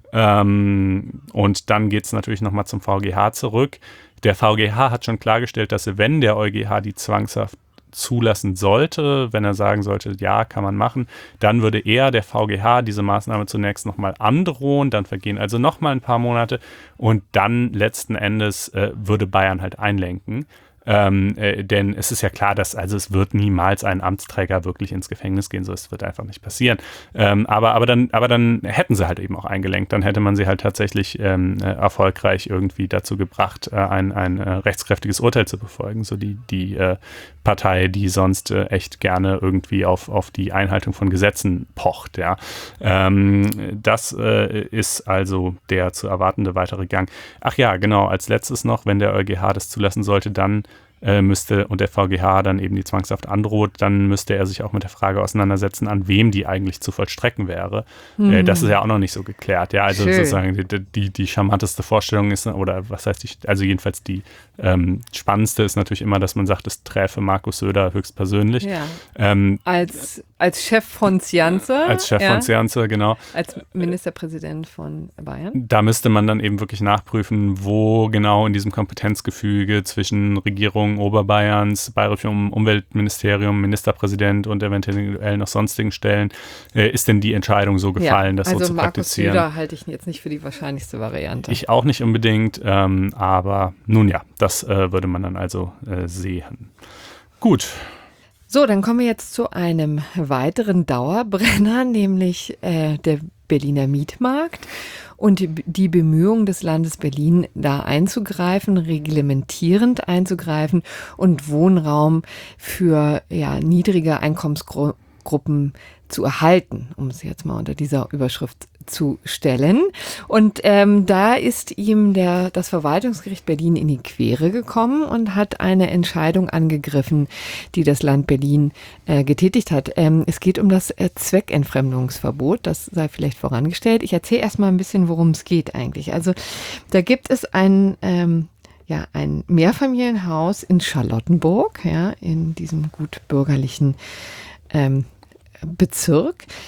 Ähm, und dann geht es natürlich nochmal zum V G H zurück. Der V G H hat schon klargestellt, dass wenn der EuGH die Zwangshaft zulassen sollte, wenn er sagen sollte, ja, kann man machen, dann würde er, der V G H, diese Maßnahme zunächst nochmal androhen, dann vergehen also nochmal ein paar Monate und dann letzten Endes äh, würde Bayern halt einlenken. Ähm, äh, denn es ist ja klar, dass also es wird niemals ein Amtsträger wirklich ins Gefängnis gehen, so es wird einfach nicht passieren. Ähm, aber, aber, dann, aber dann hätten sie halt eben auch eingelenkt, dann hätte man sie halt tatsächlich ähm, äh, erfolgreich irgendwie dazu gebracht, äh, ein, ein äh, rechtskräftiges Urteil zu befolgen, so die, die äh, Partei, die sonst äh, echt gerne irgendwie auf, auf die Einhaltung von Gesetzen pocht. Ja. Ähm, das äh, ist also der zu erwartende weitere Gang. Ach ja, genau, als letztes noch, wenn der EuGH das zulassen sollte, dann äh, müsste und der V G H dann eben die Zwangshaft androht, dann müsste er sich auch mit der Frage auseinandersetzen, an wem die eigentlich zu vollstrecken wäre. Hm. Äh, das ist ja auch noch nicht so geklärt. Ja, also Schön. sozusagen die, die, die charmanteste Vorstellung ist, oder was heißt die, also jedenfalls die ähm, spannendste ist natürlich immer, dass man sagt, es träfe Markus Söder höchstpersönlich. Ja. Ähm, als, als Chef von Cianze. Als Chef ja. von Cianze, genau. Als Ministerpräsident von Bayern. Da müsste man dann eben wirklich nachprüfen, wo genau in diesem Kompetenzgefüge zwischen Regierung Oberbayerns, Bayerischem Umweltministerium, Ministerpräsident und eventuell noch sonstigen Stellen, äh, ist denn die Entscheidung so gefallen, ja, das also so zu Markus praktizieren. Söder halte ich jetzt nicht für die wahrscheinlichste Variante. Ich auch nicht unbedingt, ähm, aber nun ja, das äh, würde man dann also äh, sehen. Gut. So, dann kommen wir jetzt zu einem weiteren Dauerbrenner, nämlich äh, der Berliner Mietmarkt und die, die Bemühungen des Landes Berlin, da einzugreifen, reglementierend einzugreifen und Wohnraum für ja, niedrige Einkommensgruppen zu erhalten, um es jetzt mal unter dieser Überschrift zu stellen. Und ähm, da ist ihm der, das Verwaltungsgericht Berlin in die Quere gekommen und hat eine Entscheidung angegriffen, die das Land Berlin äh, getätigt hat. Ähm, es geht um das äh, Zweckentfremdungsverbot, das sei vielleicht vorangestellt. Ich erzähle erstmal ein bisschen, worum es geht eigentlich. Also da gibt es ein ähm, ja, ein Mehrfamilienhaus in Charlottenburg, ja, in diesem gut bürgerlichen ähm, Bezirk.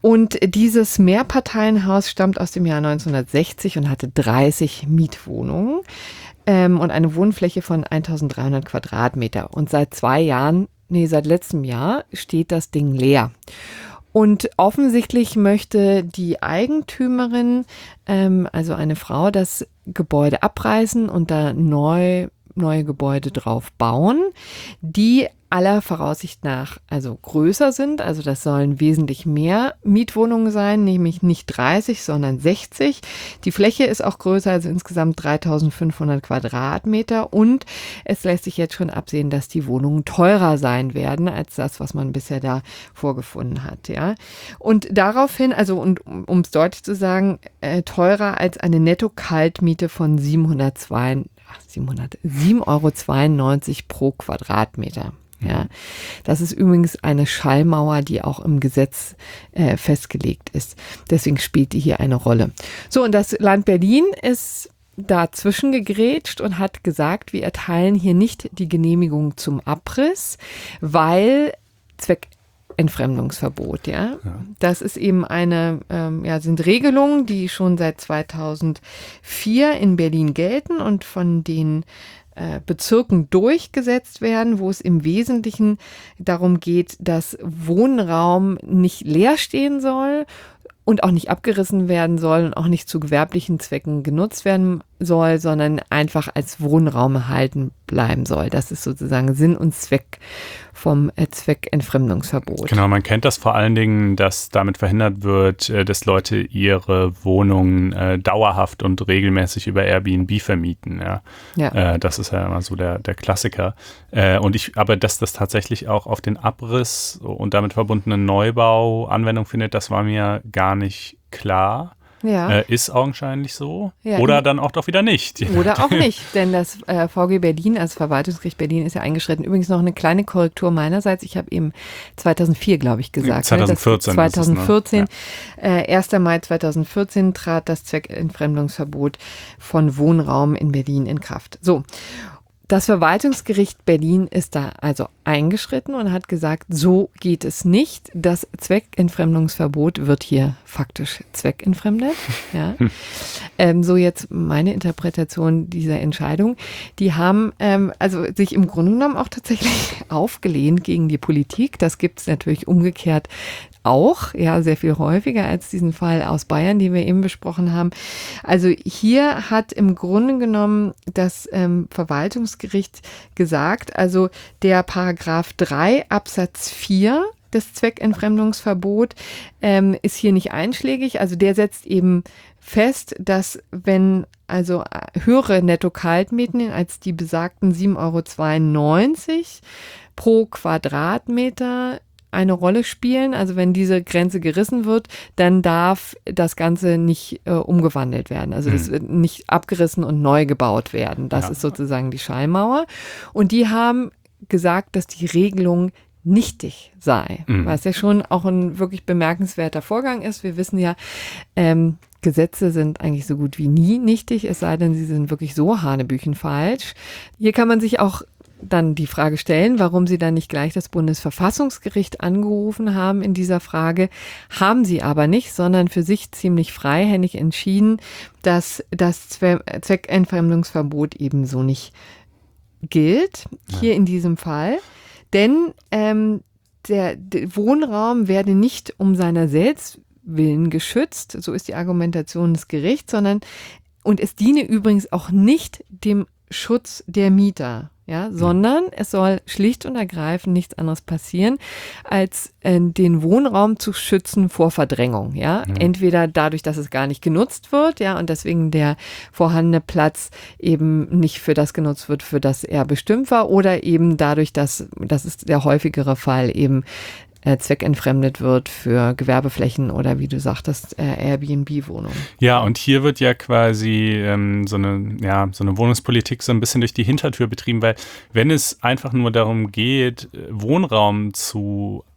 Und dieses Mehrparteienhaus stammt aus dem Jahr neunzehnhundertsechzig und hatte dreißig Mietwohnungen ähm, und eine Wohnfläche von eintausenddreihundert Quadratmeter. Und seit zwei Jahren, nee, seit letztem Jahr steht das Ding leer. Und offensichtlich möchte die Eigentümerin, ähm, also eine Frau, das Gebäude abreißen und da neu, neue Gebäude drauf bauen, die aller Voraussicht nach also größer sind. Also das sollen wesentlich mehr Mietwohnungen sein, nämlich nicht dreißig, sondern sechzig. Die Fläche ist auch größer, also insgesamt dreitausendfünfhundert Quadratmeter. Und es lässt sich jetzt schon absehen, dass die Wohnungen teurer sein werden als das, was man bisher da vorgefunden hat. Ja. Und daraufhin, also und um es deutlich zu sagen, äh, teurer als eine Netto-Kaltmiete von siebenhundertzwei, ach, siebenhundert, sieben Euro zweiundneunzig pro Quadratmeter. Ja, das ist übrigens eine Schallmauer, die auch im Gesetz äh, festgelegt ist. Deswegen spielt die hier eine Rolle. So, und das Land Berlin ist dazwischen gegrätscht und hat gesagt, wir erteilen hier nicht die Genehmigung zum Abriss, weil Zweckentfremdungsverbot, ja. ja. Das ist eben eine, ähm, ja, sind Regelungen, die schon seit zweitausendvier in Berlin gelten und von den Bezirken durchgesetzt werden, wo es im Wesentlichen darum geht, dass Wohnraum nicht leer stehen soll und auch nicht abgerissen werden soll und auch nicht zu gewerblichen Zwecken genutzt werden soll, sondern einfach als Wohnraum erhalten bleiben soll. Das ist sozusagen Sinn und Zweck vom Zweckentfremdungsverbot. Genau, man kennt das vor allen Dingen, dass damit verhindert wird, dass Leute ihre Wohnungen äh, dauerhaft und regelmäßig über Airbnb vermieten. Ja. Ja. Äh, das ist ja immer so der, der Klassiker. Äh, und ich, aber dass das tatsächlich auch auf den Abriss und damit verbundenen Neubau Anwendung findet, das war mir gar nicht klar. Ja. Äh, ist augenscheinlich so. Ja, oder dann auch doch wieder nicht. Oder auch nicht, denn das äh, V G Berlin, also Verwaltungsgericht Berlin, ist ja eingeschritten. Übrigens noch eine kleine Korrektur meinerseits. Ich habe eben zweitausendvier, glaube ich, gesagt. zweitausendvierzehn. Ne? zweitausendvierzehn. Es, ne? ja. äh, erster Mai zweitausendvierzehn trat das Zweckentfremdungsverbot von Wohnraum in Berlin in Kraft. So. Das Verwaltungsgericht Berlin ist da also eingeschritten und hat gesagt, so geht es nicht. Das Zweckentfremdungsverbot wird hier faktisch zweckentfremdet. Ja. ähm, so jetzt meine Interpretation dieser Entscheidung. Die haben ähm, also sich im Grunde genommen auch tatsächlich aufgelehnt gegen die Politik. Das gibt es natürlich umgekehrt auch, ja, sehr viel häufiger als diesen Fall aus Bayern, den wir eben besprochen haben. Also hier hat im Grunde genommen das ähm, Verwaltungsgericht gesagt, also der Paragraph drei Absatz vier des Zweckentfremdungsverbot ähm, ist hier nicht einschlägig. Also der setzt eben fest, dass wenn also höhere Netto-Kaltmieten als die besagten sieben Euro zweiundneunzig pro Quadratmeter eine Rolle spielen. Also wenn diese Grenze gerissen wird, dann darf das Ganze nicht äh, umgewandelt werden. Also das wird nicht abgerissen und neu gebaut werden. Das ja. ist sozusagen die Schallmauer. Und die haben gesagt, dass die Regelung nichtig sei, mhm. was ja schon auch ein wirklich bemerkenswerter Vorgang ist. Wir wissen ja, ähm, Gesetze sind eigentlich so gut wie nie nichtig, es sei denn, sie sind wirklich so hanebüchenfalsch. Hier kann man sich auch dann die Frage stellen, warum sie dann nicht gleich das Bundesverfassungsgericht angerufen haben in dieser Frage. Haben sie aber nicht, sondern für sich ziemlich freihändig entschieden, dass das Zweckentfremdungsverbot eben so nicht gilt, hier ja. in diesem Fall. Denn ähm, der, der Wohnraum werde nicht um seiner selbst willen geschützt, so ist die Argumentation des Gerichts, sondern und es diene übrigens auch nicht dem Schutz der Mieter. Ja, sondern es soll schlicht und ergreifend nichts anderes passieren, als äh, den Wohnraum zu schützen vor Verdrängung. Ja, mhm. entweder dadurch, dass es gar nicht genutzt wird, ja, und deswegen der vorhandene Platz eben nicht für das genutzt wird, für das er bestimmt war, oder eben dadurch, dass, das ist der häufigere Fall, eben äh, zweckentfremdet wird für Gewerbeflächen oder wie du sagtest, äh, Airbnb-Wohnungen. Ja, und hier wird ja quasi ähm, so eine, ja, so eine Wohnungspolitik so ein bisschen durch die Hintertür betrieben, weil wenn es einfach nur darum geht, Wohnraum zu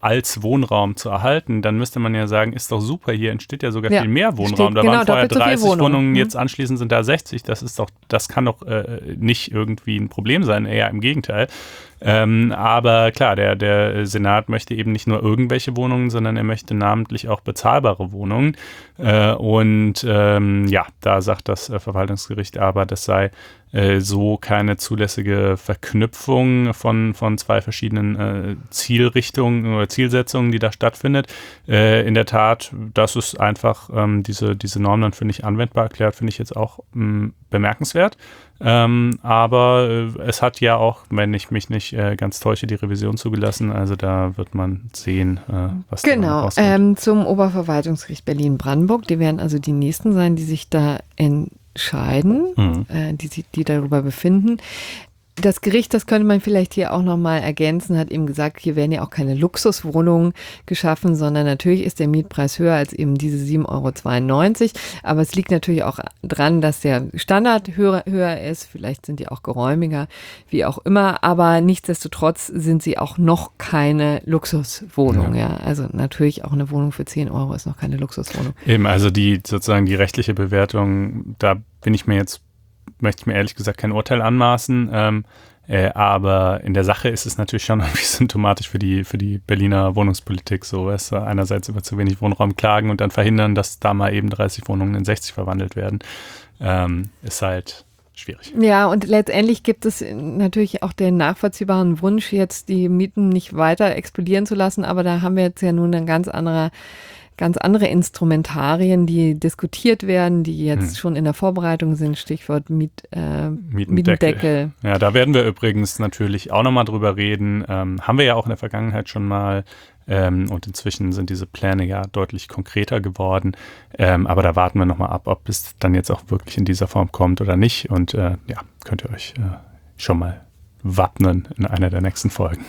als Wohnraum zu erhalten, dann müsste man ja sagen, ist doch super, hier entsteht ja sogar ja, viel mehr Wohnraum. Steht, da genau, waren vorher dreißig so Wohnungen, Wohnungen, mhm. jetzt anschließend sind da sechzig. Das ist doch, das kann doch äh, nicht irgendwie ein Problem sein, eher im Gegenteil. Ähm, aber klar, der, der Senat möchte eben nicht nur irgendwelche Wohnungen, sondern er möchte namentlich auch bezahlbare Wohnungen. Äh, und ähm, ja, da sagt das äh, Verwaltungsgericht aber, das sei äh, so keine zulässige Verknüpfung von, von zwei verschiedenen äh, Zielrichtungen oder Zielsetzungen, die da stattfindet. Äh, in der Tat, das ist einfach ähm, diese, diese Norm dann für nicht anwendbar erklärt, finde ich jetzt auch mh, bemerkenswert. Ähm, aber äh, es hat ja auch, wenn ich mich nicht äh, ganz täusche, die Revision zugelassen. Also da wird man sehen, äh, was da Genau, ähm, zum Oberverwaltungsgericht Berlin-Brandenburg. Die werden also die Nächsten sein, die sich da entscheiden, mhm. äh, die, die darüber befinden. Das Gericht, das könnte man vielleicht hier auch nochmal ergänzen, hat eben gesagt, hier werden ja auch keine Luxuswohnungen geschaffen, sondern natürlich ist der Mietpreis höher als eben diese sieben Euro zweiundneunzig. Aber es liegt natürlich auch dran, dass der Standard höher, höher ist. Vielleicht sind die auch geräumiger, wie auch immer. Aber nichtsdestotrotz sind sie auch noch keine Luxuswohnung. Ja. Ja. Also natürlich auch eine Wohnung für zehn Euro ist noch keine Luxuswohnung. Eben, also die sozusagen die rechtliche Bewertung, da bin ich mir jetzt möchte ich mir ehrlich gesagt kein Urteil anmaßen, ähm, äh, aber in der Sache ist es natürlich schon irgendwie symptomatisch für die, für die Berliner Wohnungspolitik, so weißt du, einerseits über zu wenig Wohnraum klagen und dann verhindern, dass da mal eben dreißig Wohnungen in sechzig verwandelt werden, ähm, ist halt schwierig. Ja, und letztendlich gibt es natürlich auch den nachvollziehbaren Wunsch, jetzt die Mieten nicht weiter explodieren zu lassen, aber da haben wir jetzt ja nun ein ganz anderer ganz andere Instrumentarien, die diskutiert werden, die jetzt hm. schon in der Vorbereitung sind, Stichwort Miet, äh, Mietendeckel. Mietendeckel. Ja, da werden wir übrigens natürlich auch nochmal drüber reden. Ähm, haben wir ja auch in der Vergangenheit schon mal ähm, und inzwischen sind diese Pläne ja deutlich konkreter geworden. Ähm, aber da warten wir nochmal ab, ob es dann jetzt auch wirklich in dieser Form kommt oder nicht. Und äh, ja, könnt ihr euch äh, schon mal wappnen in einer der nächsten Folgen.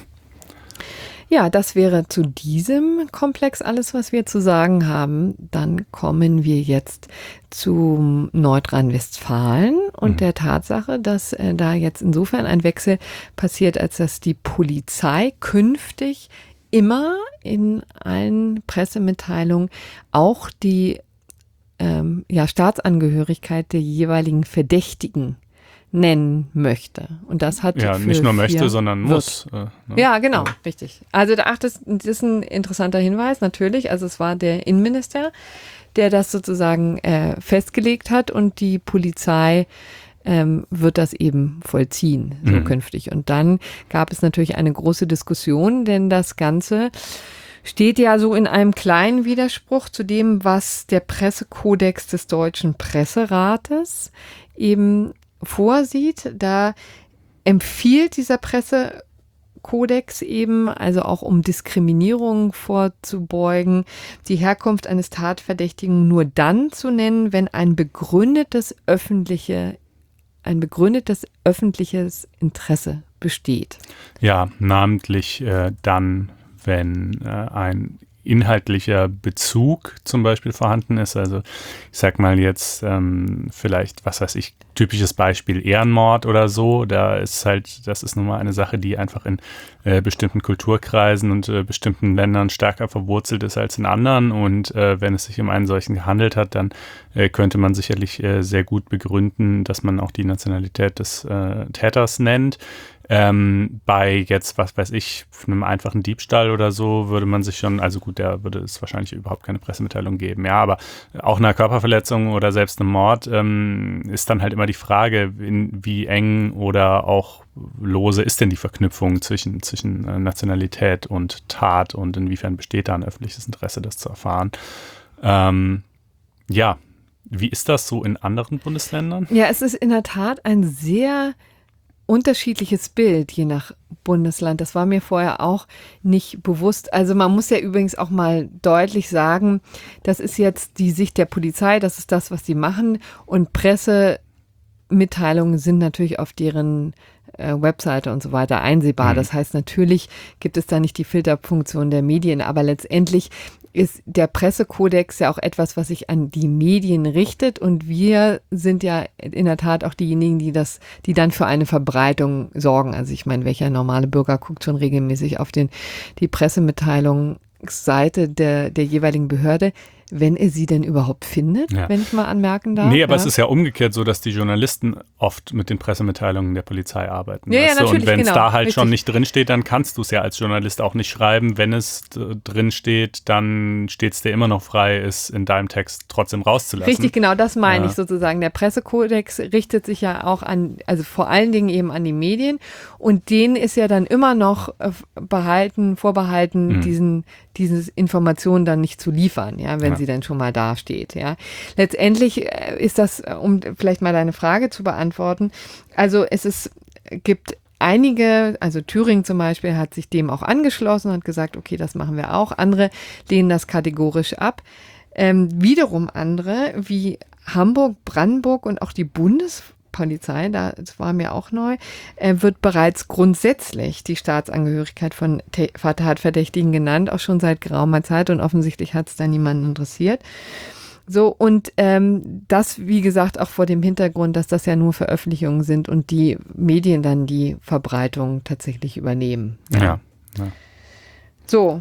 Ja, das wäre zu diesem Komplex alles, was wir zu sagen haben. Dann kommen wir jetzt zu Nordrhein-Westfalen und mhm. der Tatsache, dass äh, da jetzt insofern ein Wechsel passiert, als dass die Polizei künftig immer in allen Pressemitteilungen auch die ähm, ja, Staatsangehörigkeit der jeweiligen Verdächtigen nennen möchte. Und das hat ja nicht nur möchte, sondern muss. Äh, ne? Ja, genau, ja. Richtig. Also ach, das, das ist ein interessanter Hinweis, natürlich. Also es war der Innenminister, der das sozusagen äh, festgelegt hat und die Polizei ähm, wird das eben vollziehen, so mhm. künftig. Und dann gab es natürlich eine große Diskussion, denn das Ganze steht ja so in einem kleinen Widerspruch zu dem, was der Pressekodex des Deutschen Presserates eben vorsieht. Da empfiehlt dieser Pressekodex eben, also auch um Diskriminierung vorzubeugen, die Herkunft eines Tatverdächtigen nur dann zu nennen, wenn ein begründetes öffentliche, ein begründetes öffentliches Interesse besteht. Ja, namentlich äh, dann, wenn äh, ein inhaltlicher Bezug zum Beispiel vorhanden ist. Also ich sag mal jetzt ähm, vielleicht, was weiß ich, typisches Beispiel Ehrenmord oder so. Da ist halt, das ist nun mal eine Sache, die einfach in äh, bestimmten Kulturkreisen und äh, bestimmten Ländern stärker verwurzelt ist als in anderen. Und äh, wenn es sich um einen solchen gehandelt hat, dann äh, könnte man sicherlich äh, sehr gut begründen, dass man auch die Nationalität des äh, Täters nennt. Ähm, bei jetzt, was weiß ich, einem einfachen Diebstahl oder so würde man sich schon, also gut, da würde es wahrscheinlich überhaupt keine Pressemitteilung geben, ja, aber auch einer Körperverletzung oder selbst einem Mord ähm, ist dann halt immer die Frage, in wie eng oder auch lose ist denn die Verknüpfung zwischen, zwischen äh, Nationalität und Tat und inwiefern besteht da ein öffentliches Interesse, das zu erfahren. Ähm, ja, wie ist das so in anderen Bundesländern? Ja, es ist in der Tat ein sehr unterschiedliches Bild, je nach Bundesland. Das war mir vorher auch nicht bewusst. Also man muss ja übrigens auch mal deutlich sagen, das ist jetzt die Sicht der Polizei, das ist das, was sie machen. Und Pressemitteilungen sind natürlich auf deren äh, Webseite und so weiter einsehbar. Mhm. Das heißt, natürlich gibt es da nicht die Filterfunktion der Medien, aber letztendlich ist der Pressekodex ja auch etwas, was sich an die Medien richtet und wir sind ja in der Tat auch diejenigen, die das, die dann für eine Verbreitung sorgen. Also ich meine, welcher normale Bürger guckt schon regelmäßig auf den, die Pressemitteilungsseite der, der jeweiligen Behörde, wenn er sie denn überhaupt findet, ja. wenn ich mal anmerken darf. Nee, aber ja. es ist ja umgekehrt so, dass die Journalisten oft mit den Pressemitteilungen der Polizei arbeiten. Ja, ja, weißt du? natürlich, Und wenn es genau, da halt richtig. schon nicht drinsteht, dann kannst du es ja als Journalist auch nicht schreiben. Wenn es d- drinsteht, dann steht es dir immer noch frei, es in deinem Text trotzdem rauszulassen. Richtig, genau, das meine ja. ich sozusagen. Der Pressekodex richtet sich ja auch an, also vor allen Dingen eben an die Medien und denen ist ja dann immer noch behalten, vorbehalten, mhm. diesen, diese Informationen dann nicht zu liefern, ja, wenn ja. sie dann schon mal da steht, ja. Letztendlich ist das, um vielleicht mal deine Frage zu beantworten, also es ist, gibt einige, also Thüringen zum Beispiel hat sich dem auch angeschlossen und gesagt, okay, das machen wir auch. Andere lehnen das kategorisch ab. Ähm, wiederum andere, wie Hamburg, Brandenburg und auch die Bundespolizei, das war mir auch neu, äh, wird bereits grundsätzlich die Staatsangehörigkeit von T- Tatverdächtigen genannt, auch schon seit geraumer Zeit und offensichtlich hat es da niemanden interessiert. So, und ähm, das, wie gesagt, auch vor dem Hintergrund, dass das ja nur Veröffentlichungen sind und die Medien dann die Verbreitung tatsächlich übernehmen. Ja. ja, ja. So.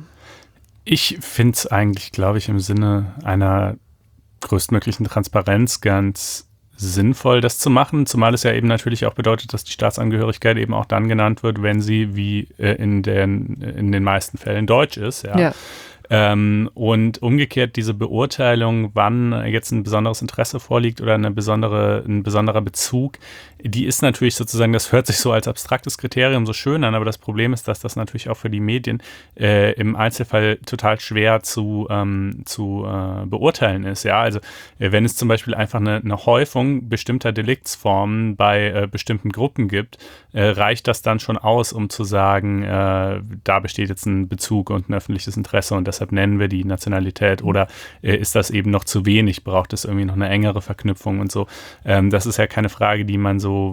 Ich finde es eigentlich, glaube ich, im Sinne einer größtmöglichen Transparenz ganz sinnvoll, das zu machen, zumal es ja eben natürlich auch bedeutet, dass die Staatsangehörigkeit eben auch dann genannt wird, wenn sie wie äh, in, den, in den meisten Fällen deutsch ist. Ja. ja. Ähm, und umgekehrt diese Beurteilung, wann jetzt ein besonderes Interesse vorliegt oder eine besondere, ein besonderer Bezug, die ist natürlich sozusagen, das hört sich so als abstraktes Kriterium so schön an, aber das Problem ist, dass das natürlich auch für die Medien äh, im Einzelfall total schwer zu, ähm, zu äh, beurteilen ist. Ja, also äh, wenn es zum Beispiel einfach eine, eine Häufung bestimmter Deliktsformen bei äh, bestimmten Gruppen gibt, äh, reicht das dann schon aus, um zu sagen, äh, da besteht jetzt ein Bezug und ein öffentliches Interesse und deshalb nennen wir die Nationalität oder äh, ist das eben noch zu wenig, braucht es irgendwie noch eine engere Verknüpfung und so. Ähm, das ist ja keine Frage, die man so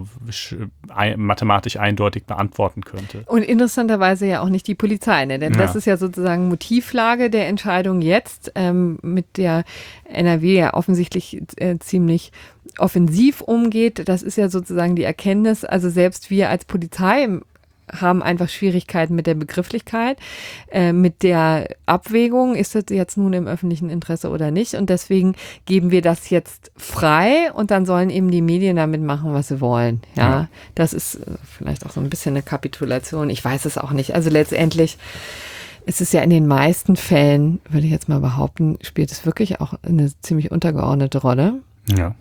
ein, mathematisch eindeutig beantworten könnte. Und interessanterweise ja auch nicht die Polizei, ne? Denn ja. das ist ja sozusagen Motivlage der Entscheidung jetzt, ähm, mit der N R W ja offensichtlich äh, ziemlich offensiv umgeht. Das ist ja sozusagen die Erkenntnis, also selbst wir als Polizei haben einfach Schwierigkeiten mit der Begrifflichkeit, äh, mit der Abwägung, ist das jetzt nun im öffentlichen Interesse oder nicht, und deswegen geben wir das jetzt frei und dann sollen eben die Medien damit machen, was sie wollen. Ja, ja. Das ist vielleicht auch so ein bisschen eine Kapitulation, ich weiß es auch nicht. Also letztendlich ist es ja in den meisten Fällen, würde ich jetzt mal behaupten, spielt es wirklich auch eine ziemlich untergeordnete Rolle. Ja.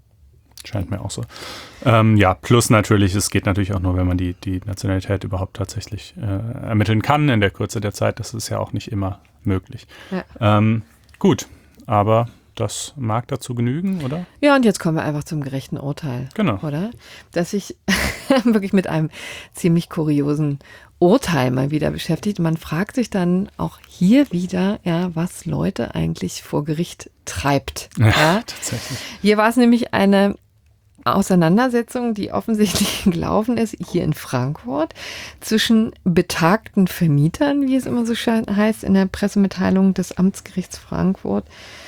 Scheint mir auch so. Ähm, ja, plus natürlich, es geht natürlich auch nur, wenn man die, die Nationalität überhaupt tatsächlich äh, ermitteln kann in der Kürze der Zeit. Das ist ja auch nicht immer möglich. Ja. Ähm, gut, aber das mag dazu genügen, oder? Ja, und jetzt kommen wir einfach zum gerechten Urteil. Genau. Oder? Dass ich wirklich mit einem ziemlich kuriosen Urteil mal wieder beschäftigt. Man fragt sich dann auch hier wieder, ja, was Leute eigentlich vor Gericht treibt. Ja, ja tatsächlich. Hier war es nämlich eine Auseinandersetzung, die offensichtlich gelaufen ist, hier in Frankfurt, zwischen betagten Vermietern, wie es immer so heißt in der Pressemitteilung des Amtsgerichts Frankfurt,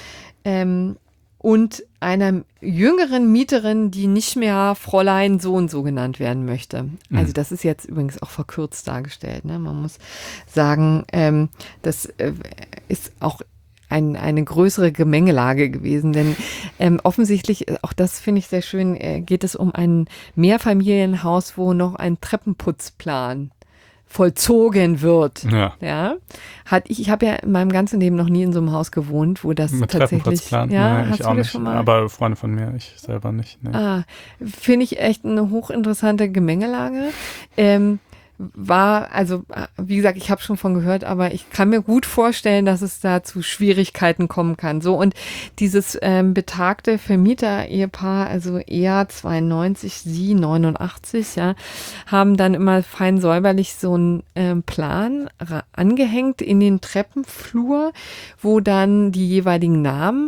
ähm, und einer jüngeren Mieterin, die nicht mehr Fräulein so und so genannt werden möchte. Also das ist jetzt übrigens auch verkürzt dargestellt. Ne? Man muss sagen, ähm, das äh, ist auch Ein, eine größere Gemengelage gewesen, denn ähm, offensichtlich, auch das finde ich sehr schön, äh, geht es um ein Mehrfamilienhaus, wo noch ein Treppenputzplan vollzogen wird. Ja. Ja. Hat ich ich habe ja in meinem ganzen Leben noch nie in so einem Haus gewohnt, wo das Mit tatsächlich. Ja, ja, ich hast auch du das nicht. schon mal? Aber Freunde von mir, ich selber nicht. Nee. Ah, finde ich echt eine hochinteressante Gemengelage. Ähm, war, also wie gesagt, ich habe schon von gehört, aber ich kann mir gut vorstellen, dass es da zu Schwierigkeiten kommen kann. So, und dieses ähm, betagte Vermieter-Ehepaar, also er zweiundneunzig, sie neunundachtzig, ja, haben dann immer fein säuberlich so einen ähm, Plan ra- angehängt in den Treppenflur, wo dann die jeweiligen Namen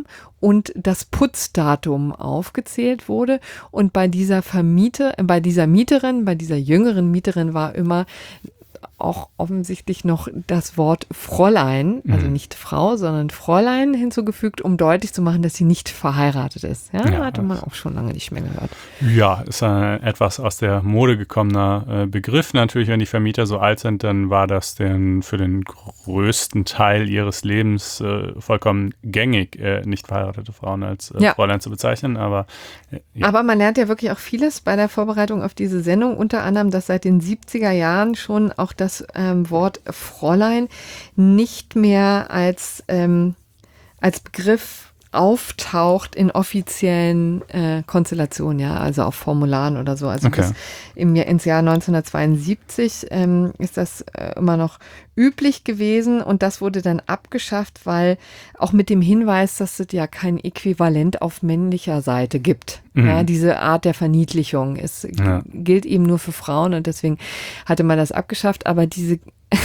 und das Putzdatum aufgezählt wurde. Und bei dieser Vermieter, bei dieser Mieterin, bei dieser jüngeren Mieterin war immer auch offensichtlich noch das Wort Fräulein, also nicht Frau, sondern Fräulein hinzugefügt, um deutlich zu machen, dass sie nicht verheiratet ist. Ja, Ja, hatte man auch schon lange nicht mehr gehört. Ja, ist ein etwas aus der Mode gekommener äh, Begriff. Natürlich, wenn die Vermieter so alt sind, dann war das denn für den größten Teil ihres Lebens äh, vollkommen gängig, äh, nicht verheiratete Frauen als äh, Ja. Fräulein zu bezeichnen. Aber äh, ja. Aber man lernt ja wirklich auch vieles bei der Vorbereitung auf diese Sendung, unter anderem, dass seit den siebziger Jahren schon auch das ähm, Wort Fräulein nicht mehr als, ähm, als Begriff auftaucht in offiziellen äh, Konstellationen, ja, also auf Formularen oder so. Also Okay. bis im, Jahr- ins Jahr neunzehnhundertzweiundsiebzig ähm, ist das äh, immer noch üblich gewesen und das wurde dann abgeschafft, weil auch mit dem Hinweis, dass es ja kein Äquivalent auf männlicher Seite gibt. Mhm. Ja, diese Art der Verniedlichung ist, Ja. gilt eben nur für Frauen und deswegen hatte man das abgeschafft, aber diese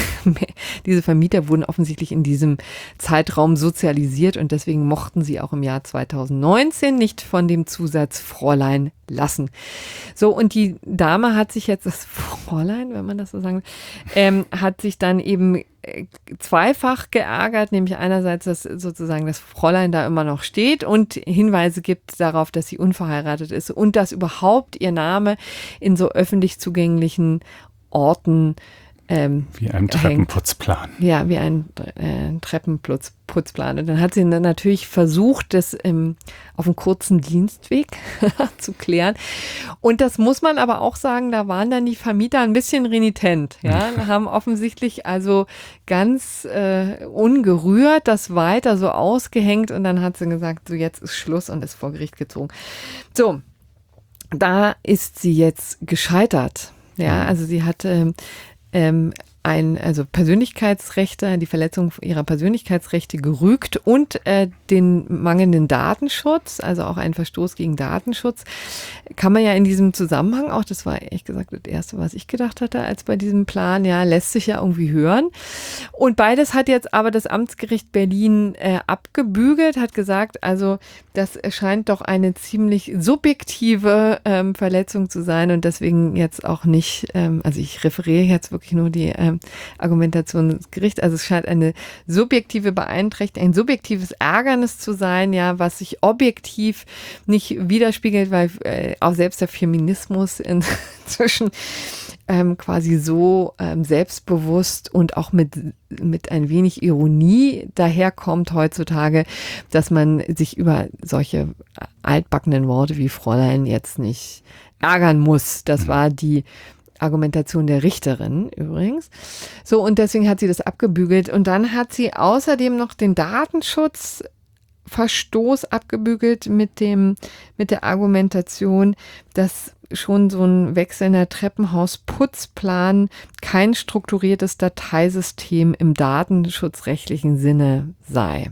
diese Vermieter wurden offensichtlich in diesem Zeitraum sozialisiert und deswegen mochten sie auch im Jahr zweitausendneunzehn nicht von dem Zusatz Fräulein lassen. So, und die Dame hat sich jetzt, das Fräulein, wenn man das so sagen will, ähm, hat sich dann eben äh, zweifach geärgert, nämlich einerseits, dass sozusagen das Fräulein da immer noch steht und Hinweise gibt darauf, dass sie unverheiratet ist und dass überhaupt ihr Name in so öffentlich zugänglichen Orten Ähm, Wie ein Treppenputzplan. ja, wie ein äh, Treppenputzplan. Und dann hat sie dann natürlich versucht, das ähm, auf einem kurzen Dienstweg zu klären. Und das muss man aber auch sagen, da waren dann die Vermieter ein bisschen renitent. Ja, haben offensichtlich also ganz äh, ungerührt das weiter so ausgehängt und dann hat sie gesagt, so jetzt ist Schluss und ist vor Gericht gezogen. So, da ist sie jetzt gescheitert. Ja, also sie hatte ähm, ein, also Persönlichkeitsrechte, die Verletzung ihrer Persönlichkeitsrechte gerügt und äh, den mangelnden Datenschutz, also auch ein Verstoß gegen Datenschutz, kann man ja in diesem Zusammenhang auch, das war ehrlich gesagt das Erste, was ich gedacht hatte, als bei diesem Plan, ja, lässt sich ja irgendwie hören. Und beides hat jetzt aber das Amtsgericht Berlin äh, abgebügelt, hat gesagt, also das erscheint doch eine ziemlich subjektive ähm, Verletzung zu sein und deswegen jetzt auch nicht, ähm, also ich referiere jetzt wirklich nur die ähm, Argumentation des Gerichts, also es scheint eine subjektive Beeinträchtigung, ein subjektives Ärgernis zu sein, ja, was sich objektiv nicht widerspiegelt, weil äh, auch selbst der Feminismus inzwischen ähm, quasi so ähm, selbstbewusst und auch mit, mit ein wenig Ironie daherkommt heutzutage, dass man sich über solche altbackenen Worte wie Fräulein jetzt nicht ärgern muss. Das war die Argumentation der Richterin übrigens. So, und deswegen hat sie das abgebügelt. Und dann hat sie außerdem noch den Datenschutzverstoß abgebügelt mit dem, mit der Argumentation, dass schon so ein wechselnder Treppenhausputzplan kein strukturiertes Dateisystem im datenschutzrechtlichen Sinne sei.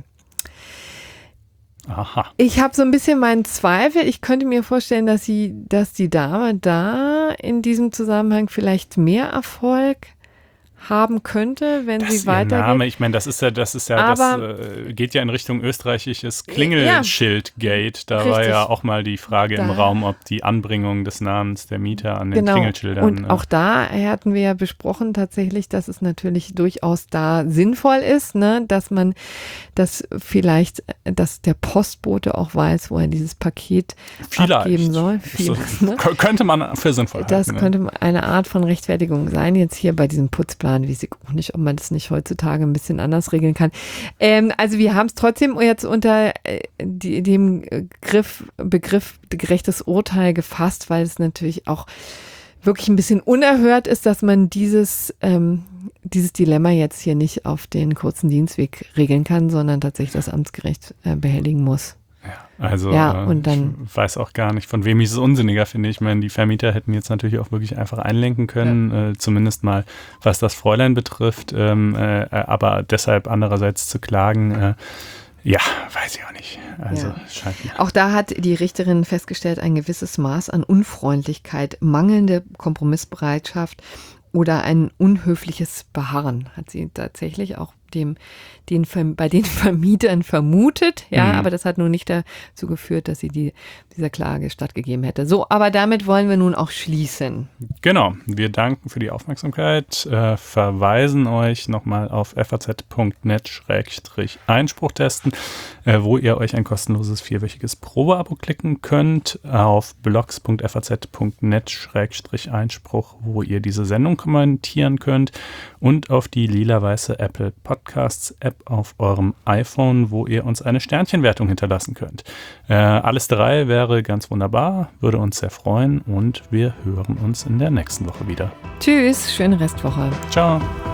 Aha. Ich habe so ein bisschen meinen Zweifel. Ich könnte mir vorstellen, dass sie, dass die Dame da in diesem Zusammenhang vielleicht mehr Erfolg haben könnte, wenn Das sie ist ihr weitergeht. Name, ich meine, das ist ja, das ist ja, Aber- das äh, geht ja in Richtung österreichisches Klingelschild-Gate. Da war Richtig. ja auch mal die Frage im Da- Raum, ob die Anbringung des Namens der Mieter an den Genau. Klingelschildern. Und äh, auch da hatten wir ja besprochen tatsächlich, dass es natürlich durchaus da sinnvoll ist, ne, dass man, dass vielleicht, dass der Postbote auch weiß, wo er dieses Paket Vielleicht. abgeben soll. So, Vieles, ne? k- könnte man für sinnvoll Das halten. könnte eine Art von Rechtfertigung sein. Jetzt hier bei diesem Putzplan, weiß ich auch nicht, ob man das nicht heutzutage ein bisschen anders regeln kann. Ähm, also wir haben es trotzdem jetzt unter äh, die, dem Griff, Begriff gerechtes Urteil gefasst, weil es natürlich auch wirklich ein bisschen unerhört ist, dass man dieses, ähm, dieses Dilemma jetzt hier nicht auf den kurzen Dienstweg regeln kann, sondern tatsächlich das Amtsgericht äh, behelligen muss. Also Ja, äh, und dann- ich weiß auch gar nicht, von wem ich es unsinniger finde. Ich meine, die Vermieter hätten jetzt natürlich auch wirklich einfach einlenken können, äh, zumindest mal was das Fräulein betrifft, ähm, äh, aber deshalb andererseits zu klagen, äh, ja, weiß ich auch nicht. Also Ja. scheint mir. Auch da hat die Richterin festgestellt, ein gewisses Maß an Unfreundlichkeit, mangelnde Kompromissbereitschaft oder ein unhöfliches Beharren hat sie tatsächlich auch dem, den, bei den Vermietern vermutet. Ja, Mhm. aber das hat nun nicht dazu geführt, dass sie die, dieser Klage stattgegeben hätte. So, aber damit wollen wir nun auch schließen. Genau, wir danken für die Aufmerksamkeit, äh, verweisen euch nochmal auf f a z punkt net Schrägstrich Einspruch testen, äh, wo ihr euch ein kostenloses vierwöchiges Probeabo klicken könnt, auf blogs punkt f a z punkt net Schrägstrich Einspruch, wo ihr diese Sendung kommentieren könnt, und auf die lila-weiße Apple Podcasts App auf eurem iPhone, wo ihr uns eine Sternchenwertung hinterlassen könnt. Äh, alles drei wäre ganz wunderbar, würde uns sehr freuen, und wir hören uns in der nächsten Woche wieder. Tschüss, schöne Restwoche. Ciao.